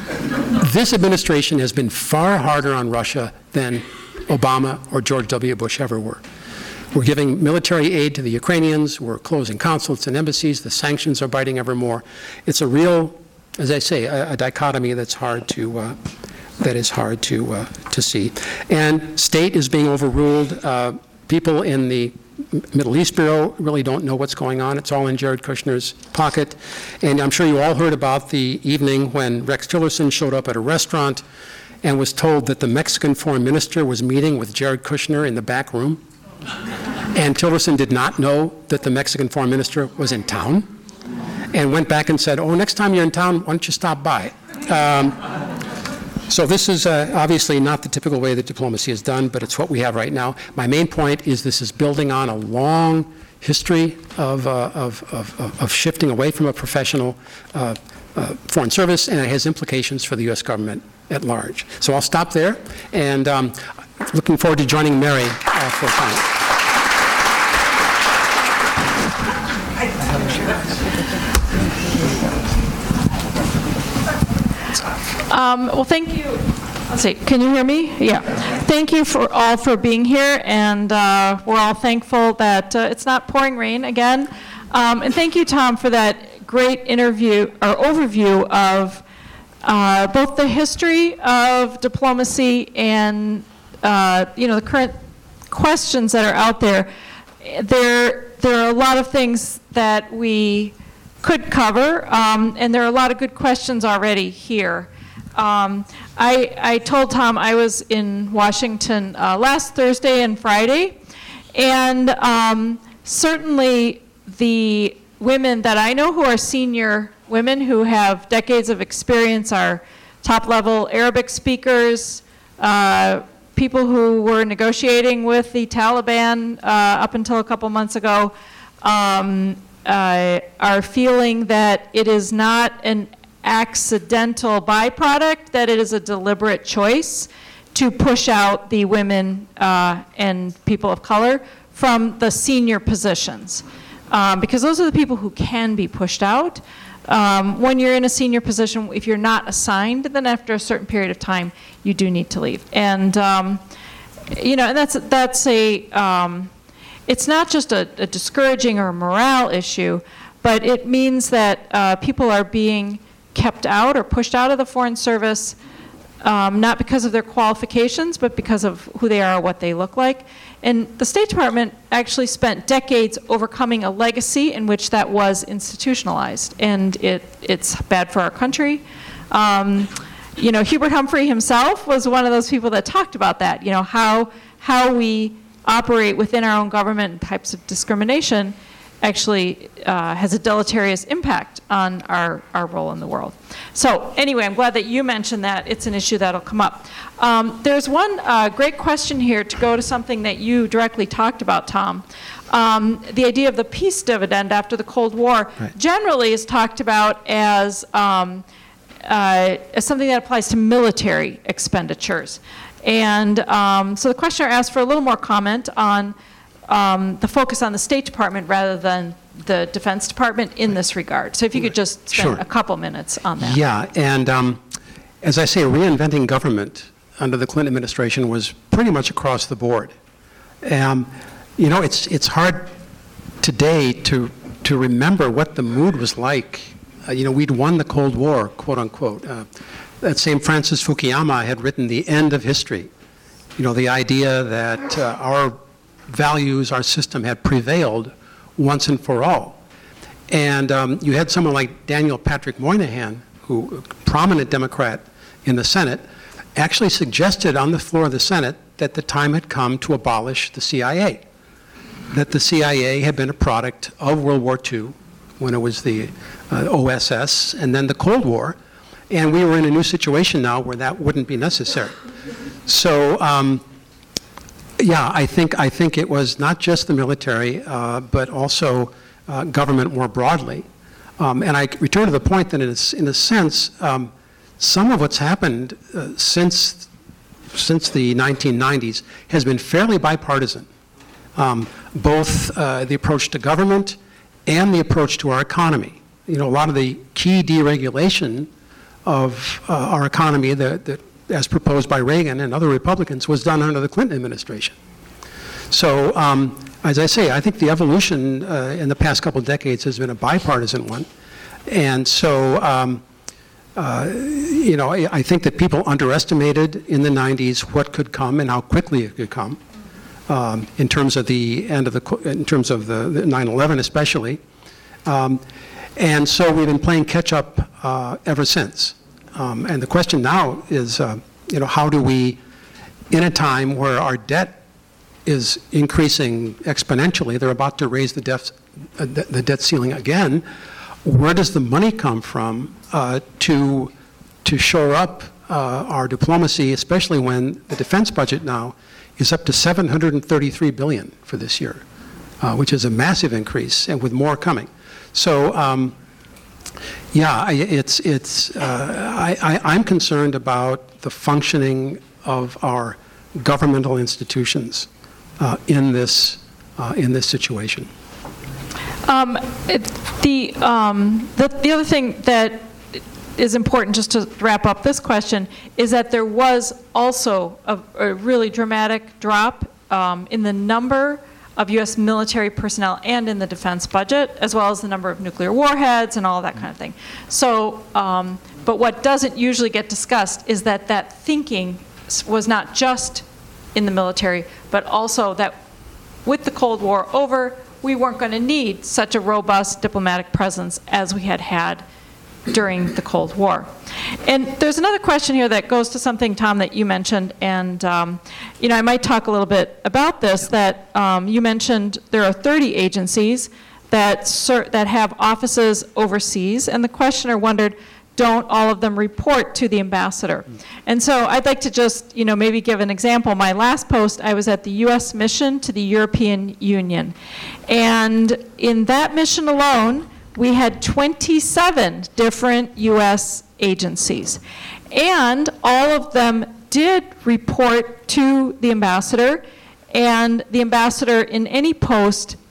this administration has been far harder on Russia than Obama or George W. Bush ever were. We're giving military aid to the Ukrainians. We're closing consulates and embassies. The sanctions are biting ever more. It's a real, as I say, a, a dichotomy that's hard to, uh, that is hard to, uh, to see. And state is being overruled. Uh, people in the Middle East Bureau really don't know what's going on. It's all in Jared Kushner's pocket. And I'm sure you all heard about the evening when Rex Tillerson showed up at a restaurant and was told that the Mexican foreign minister was meeting with Jared Kushner in the back room. And Tillerson did not know that the Mexican foreign minister was in town and went back and said, oh, next time you're in town, why don't you stop by? Um, So this is uh, obviously not the typical way that diplomacy is done, but it's what we have right now. My main point is this is building on a long history of, uh, of, of, of shifting away from a professional uh, uh, foreign service, and it has implications for the U S government at large. So I'll stop there, and um, looking forward to joining Mary uh, for a time. Um, well, thank you. Let's see. Can you hear me? Yeah. Thank you for all for being here, and uh, we're all thankful that uh, it's not pouring rain again. Um, and thank you, Tom, for that great interview or overview of uh, both the history of diplomacy and uh, you know the current questions that are out there. There, there are a lot of things that we could cover, um, and there are a lot of good questions already here. Um, I, I told Tom I was in Washington uh, last Thursday and Friday, and um, certainly the women that I know who are senior women who have decades of experience are top-level Arabic speakers, uh, people who were negotiating with the Taliban uh, up until a couple months ago, um, uh, are feeling that it is not an accidental byproduct, that it is a deliberate choice to push out the women uh, and people of color from the senior positions. um, because those are the people who can be pushed out. Um, when you're in a senior position, if you're not assigned, then after a certain period of time, you do need to leave. And, um, you know, and that's, that's a, um, it's not just a, a discouraging or a morale issue, but it means that uh, people are being kept out or pushed out of the Foreign Service, um, not because of their qualifications, but because of who they are or what they look like. And the State Department actually spent decades overcoming a legacy in which that was institutionalized, and it, it's bad for our country. Um, you know, Hubert Humphrey himself was one of those people that talked about that, you know, how, how we operate within our own government and types of discrimination actually uh, has a deleterious impact on our, our role in the world. So anyway, I'm glad that you mentioned that. It's an issue that'll come up. Um, there's one uh, great question here to go to something that you directly talked about, Tom. Um, the idea of the peace dividend after the Cold War right. generally is talked about as, um, uh, as something that applies to military expenditures. And um, so the questioner asked for a little more comment on Um, the focus on the State Department rather than the Defense Department in this regard. So if you could just spend Sure. a couple minutes on that. Yeah, and um, as I say, reinventing government under the Clinton administration was pretty much across the board. Um, you know, it's it's hard today to to remember what the mood was like. Uh, you know, we'd won the Cold War, quote unquote. Uh, that same Francis Fukuyama had written The End of History. You know, the idea that uh, our values, our system had prevailed once and for all. And um, you had someone like Daniel Patrick Moynihan, who, a prominent Democrat in the Senate, actually suggested on the floor of the Senate that the time had come to abolish the C I A, that the C I A had been a product of World War Two, when it was the uh, O S S, and then the Cold War, and we were in a new situation now where that wouldn't be necessary. So, um, Yeah, I think I think it was not just the military, uh, but also uh, government more broadly. Um, and I return to the point that, in a, in a sense, um, some of what's happened uh, since since the nineteen nineties has been fairly bipartisan. Um, both uh, the approach to government and the approach to our economy. You know, a lot of the key deregulation of uh, our economy, the, the as proposed by Reagan and other Republicans, was done under the Clinton administration. So, um, as I say, I think the evolution uh, in the past couple of decades has been a bipartisan one. And so, um, uh, you know, I, I think that people underestimated in the nineties what could come and how quickly it could come, um, in terms of the end of the, in terms of the, the nine eleven especially. Um, and so we've been playing catch up uh, ever since. Um, and the question now is, uh, you know, how do we, in a time where our debt is increasing exponentially, they're about to raise the, def, uh, the, the debt ceiling again, where does the money come from uh, to, to shore up uh, our diplomacy, especially when the defense budget now is up to seven hundred thirty-three billion dollars for this year, uh, which is a massive increase, and with more coming. So, um, Yeah, it's, it's, uh, I, I, I'm concerned about the functioning of our governmental institutions uh, in this, uh, in this situation. Um, it, the, um, the, the other thing that is important, just to wrap up this question, is that there was also a, a really dramatic drop um, in the number of U S military personnel and in the defense budget, as well as the number of nuclear warheads and all that kind of thing. So, um, but what doesn't usually get discussed is that that thinking was not just in the military, but also that with the Cold War over, we weren't going to need such a robust diplomatic presence as we had had during the Cold War. And there's another question here that goes to something, Tom, that you mentioned, and um, you know, I might talk a little bit about this, that um, you mentioned there are thirty agencies that, ser that have offices overseas, and the questioner wondered, don't all of them report to the ambassador? And so I'd like to just, you know, maybe give an example. My last post, I was at the U S mission to the European Union, and in that mission alone, we had twenty-seven different U S agencies, and all of them did report to the ambassador, and the ambassador in any post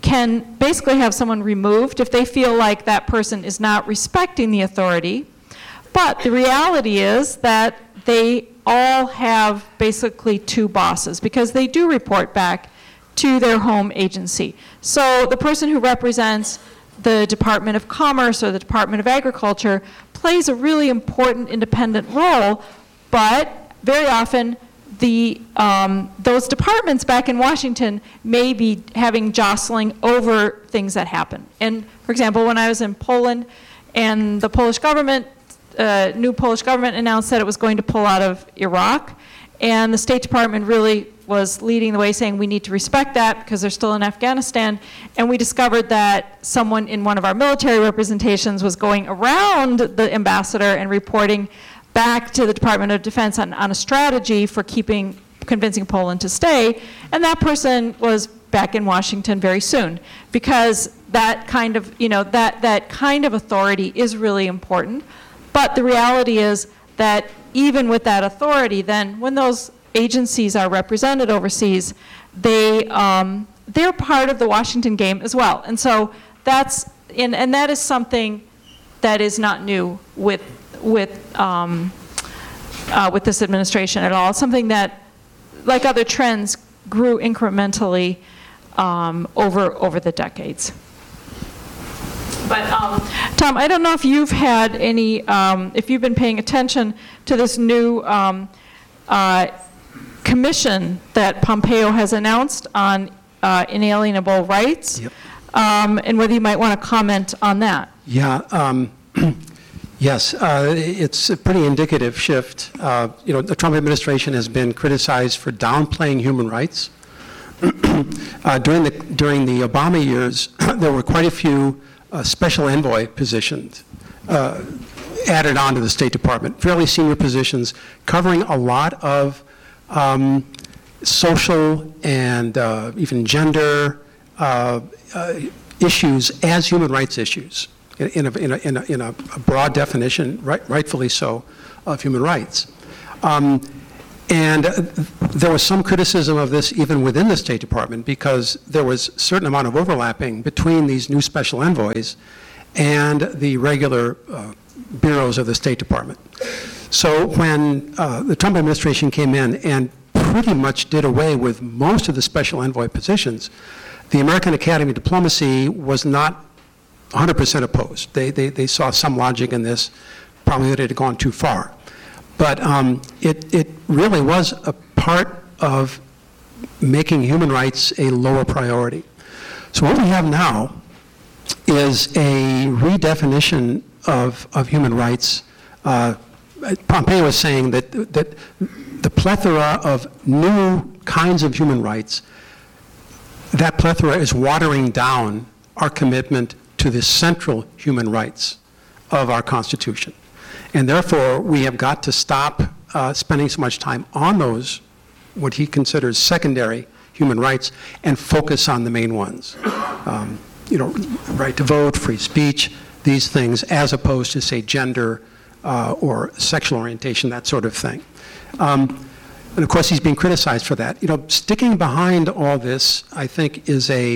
can basically have someone removed if they feel like that person is not respecting the authority. But the reality is that they all have basically two bosses because they do report back to their home agency. So the person who represents the Department of Commerce or the Department of Agriculture plays a really important independent role, but very often the um, those departments back in Washington may be having jostling over things that happen. And for example, when I was in Poland and the Polish government, uh, new Polish government announced that it was going to pull out of Iraq, and the State Department really was leading the way saying we need to respect that because they're still in Afghanistan. And we discovered that someone in one of our military representations was going around the ambassador and reporting back to the Department of Defense on, on a strategy for keeping, convincing Poland to stay. And that person was back in Washington very soon because that kind of, you know, that, that kind of authority is really important. But the reality is that even with that authority, then when those agencies are represented overseas, they, um, they're part of the Washington game as well. And so that's, and, and that is something that is not new with, with, um, uh, with this administration at all. It's something that, like other trends, grew incrementally um, over, over the decades. But um, Tom, I don't know if you've had any, um, if you've been paying attention to this new um, uh, commission that Pompeo has announced on uh, inalienable rights, yep. um, and whether you might want to comment on that. Yeah, um, yes, uh, it's a pretty indicative shift. Uh, you know, the Trump administration has been criticized for downplaying human rights. uh, during the during the Obama years, there were quite a few uh, special envoy positions uh, added on to the State Department, fairly senior positions covering a lot of um, social and uh, even gender uh, uh, issues as human rights issues in a, in a, in a, in a broad definition, right, rightfully so, of human rights. Um, and uh, there was some criticism of this even within the State Department because there was a certain amount of overlapping between these new special envoys and the regular uh, bureaus of the State Department. So when uh, the Trump administration came in and pretty much did away with most of the special envoy positions, the American Academy of Diplomacy was not one hundred percent opposed. They, they, they saw some logic in this, probably that it had gone too far. But um, it, it really was a part of making human rights a lower priority. So what we have now is a redefinition of, of human rights. Uh, Pompeo was saying that, that the plethora of new kinds of human rights, that plethora is watering down our commitment to the central human rights of our Constitution. And therefore, we have got to stop uh, spending so much time on those, what he considers secondary human rights, and focus on the main ones. Um, you know, right to vote, free speech, these things, as opposed to, say, gender uh, or sexual orientation, that sort of thing. Um, and of course, he's being criticized for that. You know, sticking behind all this, I think, is a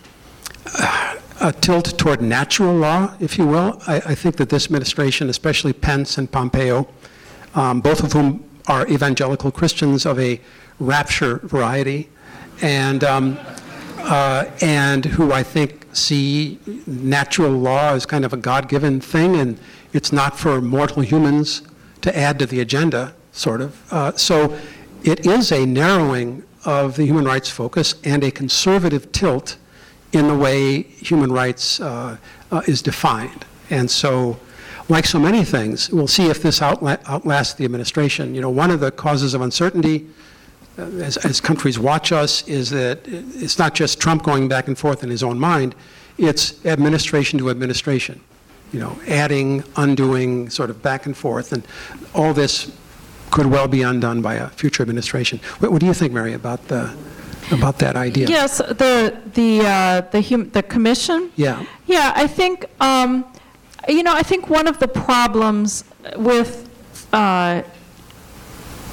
uh, a tilt toward natural law, if you will. I, I think that this administration, especially Pence and Pompeo, um, both of whom are evangelical Christians of a rapture variety, and um, uh, and who I think see natural law as kind of a God-given thing, and it's not for mortal humans to add to the agenda, sort of. Uh, so it is a narrowing of the human rights focus and a conservative tilt in the way human rights uh, uh, is defined. And so, like so many things, we'll see if this outla- outlasts the administration. You know, one of the causes of uncertainty uh, as, as countries watch us is that it's not just Trump going back and forth in his own mind, it's administration to administration, you know, adding, undoing, sort of back and forth, and all this could well be undone by a future administration. What, what do you think, Mary, about the about that idea? Yes, the the uh, the hum- the commission. Yeah. Yeah, I think um, you know I think one of the problems with uh,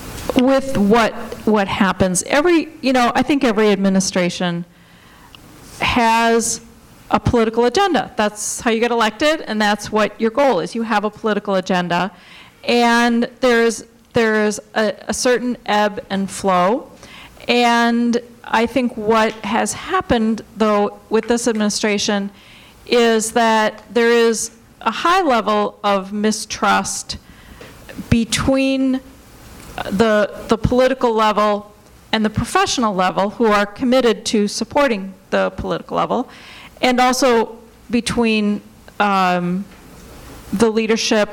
with what what happens every you know I think every administration has a political agenda. That's how you get elected, and that's what your goal is. You have a political agenda, and there's there's a, a certain ebb and flow. And I think what has happened, though, with this administration is that there is a high level of mistrust between the the political level and the professional level, who are committed to supporting the political level, and also between um, the leadership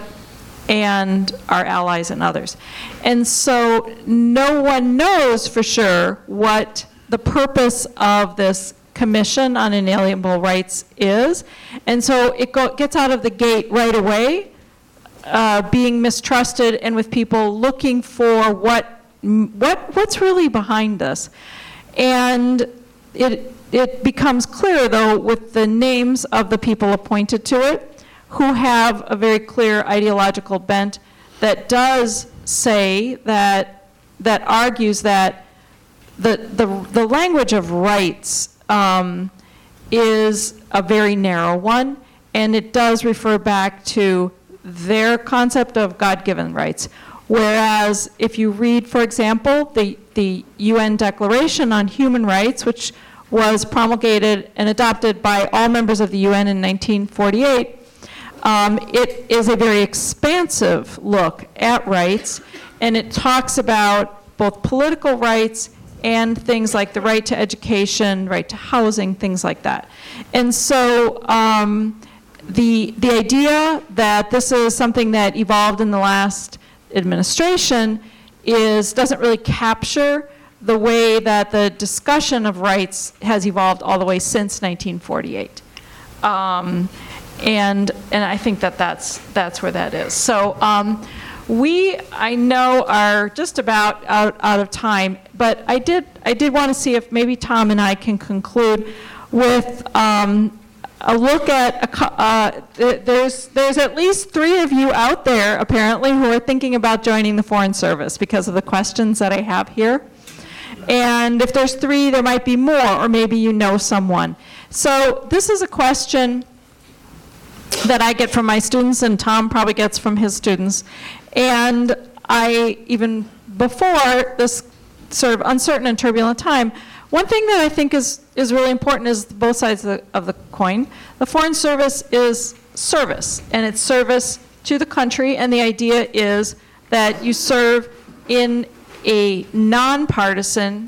and our allies and others. And so no one knows for sure what the purpose of this Commission on Inalienable Rights is. And so it go, gets out of the gate right away, uh, being mistrusted, and with people looking for what What, what's really behind this? And it, it becomes clear, though, with the names of the people appointed to it, who have a very clear ideological bent that does say that, that argues that the, the, the language of rights um, is a very narrow one, and it does refer back to their concept of God-given rights. Whereas if you read, for example, the, the U N Declaration on Human Rights, which was promulgated and adopted by all members of the U N in nineteen forty-eight, um, it is a very expansive look at rights, and it talks about both political rights and things like the right to education, right to housing, things like that. And so um, the, the idea that this is something that evolved in the last administration is doesn't really capture the way that the discussion of rights has evolved all the way since nineteen forty-eight, um, and and I think that that's that's where that is. So um, we I know are just about out out of time, but I did I did want to see if maybe Tom and I can conclude with Um, a look at, a, uh, there's, there's at least three of you out there, apparently, who are thinking about joining the Foreign Service because of the questions that I have here. And if there's three, there might be more, or maybe you know someone. So this is a question that I get from my students, and Tom probably gets from his students. And I, even before this sort of uncertain and turbulent time, one thing that I think is, is really important is both sides of the, of the coin. The Foreign Service is service, and it's service to the country, and the idea is that you serve in a nonpartisan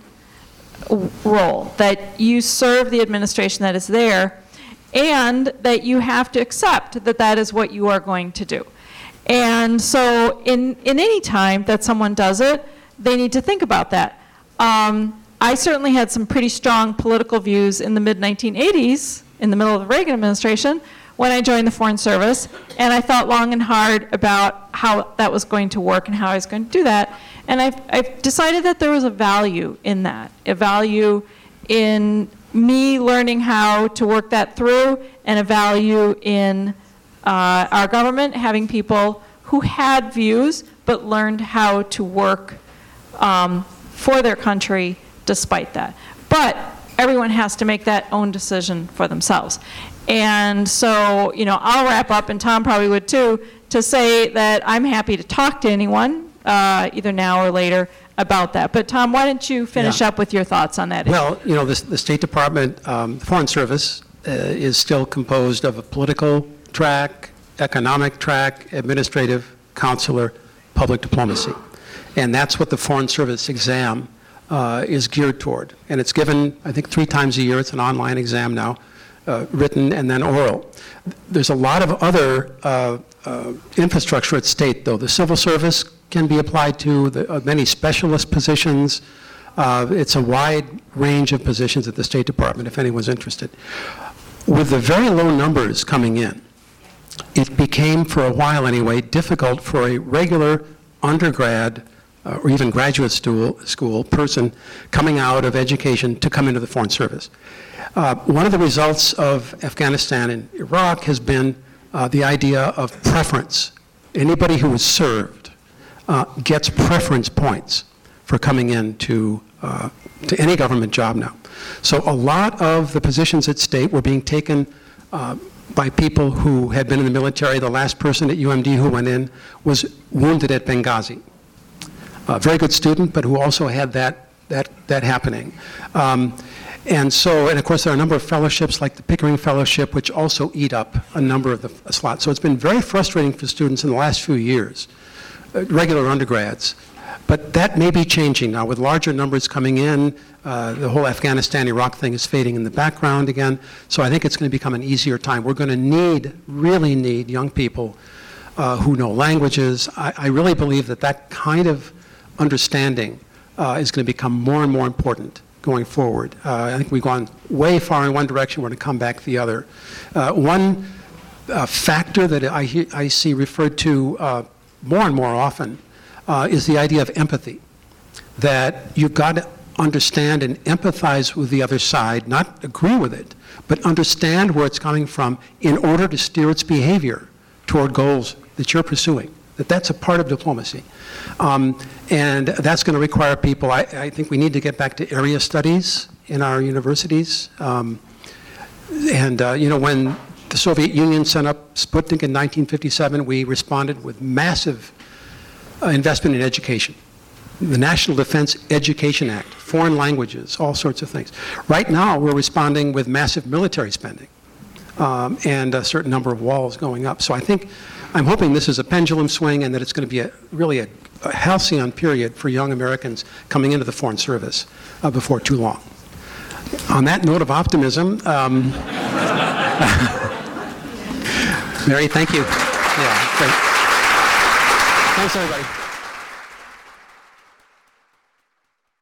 role, that you serve the administration that is there, and that you have to accept that that is what you are going to do. And so in, in any time that someone does it, they need to think about that. Um, I certainly had some pretty strong political views in the mid nineteen eighties, in the middle of the Reagan administration, when I joined the Foreign Service, and I thought long and hard about how that was going to work and how I was going to do that. And I've, I've decided that there was a value in that, a value in me learning how to work that through, and a value in uh, our government having people who had views but learned how to work um, for their country despite that. But everyone has to make that own decision for themselves. And so, you know, I'll wrap up, and Tom probably would too, to say that I'm happy to talk to anyone, uh, either now or later, about that. But Tom, why don't you finish Yeah. up with your thoughts on that issue? Well, you know, this, the State Department, um, the Foreign Service uh, is still composed of a political track, economic track, administrative, consular, public diplomacy. And that's what the Foreign Service exam uh, is geared toward. And it's given, I think, three times a year. It's an online exam now, uh, written and then oral. There's a lot of other uh, uh, infrastructure at state, though. The civil service can be applied to, the, uh, many specialist positions. Uh, it's a wide range of positions at the State Department, if anyone's interested. With the very low numbers coming in, it became, for a while anyway, difficult for a regular undergrad uh, or even graduate school, school person coming out of education to come into the Foreign Service. Uh, one of the results of Afghanistan and Iraq has been uh, the idea of preference. Anybody who was served uh, gets preference points for coming into uh, to any government job now. So a lot of the positions at State were being taken uh, by people who had been in the military. The last person at U M D who went in was wounded at Benghazi. A very good student, but who also had that, that, that happening. Um, and so, and of course, there are a number of fellowships like the Pickering Fellowship, which also eat up a number of the slots. So it's been very frustrating for students in the last few years, uh, regular undergrads. But that may be changing now with larger numbers coming in. Uh, the whole Afghanistan-Iraq thing is fading in the background again. So I think it's going to become an easier time. We're going to need, really need young people uh, who know languages. I, I really believe that that kind of understanding uh, is going to become more and more important going forward. Uh, I think we've gone way far in one direction. We're going to come back the other. Uh, one uh, factor that I, he- I see referred to uh, more and more often uh, is the idea of empathy, that you've got to understand and empathize with the other side, not agree with it, but understand where it's coming from in order to steer its behavior toward goals that you're pursuing. That that's a part of diplomacy. Um, and that's going to require people, I, I think we need to get back to area studies in our universities. Um, and, uh, you know, when the Soviet Union sent up Sputnik in nineteen fifty-seven, we responded with massive uh, investment in education. The National Defense Education Act, foreign languages, all sorts of things. Right now, we're responding with massive military spending um, and a certain number of walls going up. So I think, I'm hoping this is a pendulum swing and that it's going to be a, really a, a halcyon period for young Americans coming into the Foreign Service uh, before too long. On that note of optimism, um, Mary, thank you. Yeah, great. Thanks, everybody.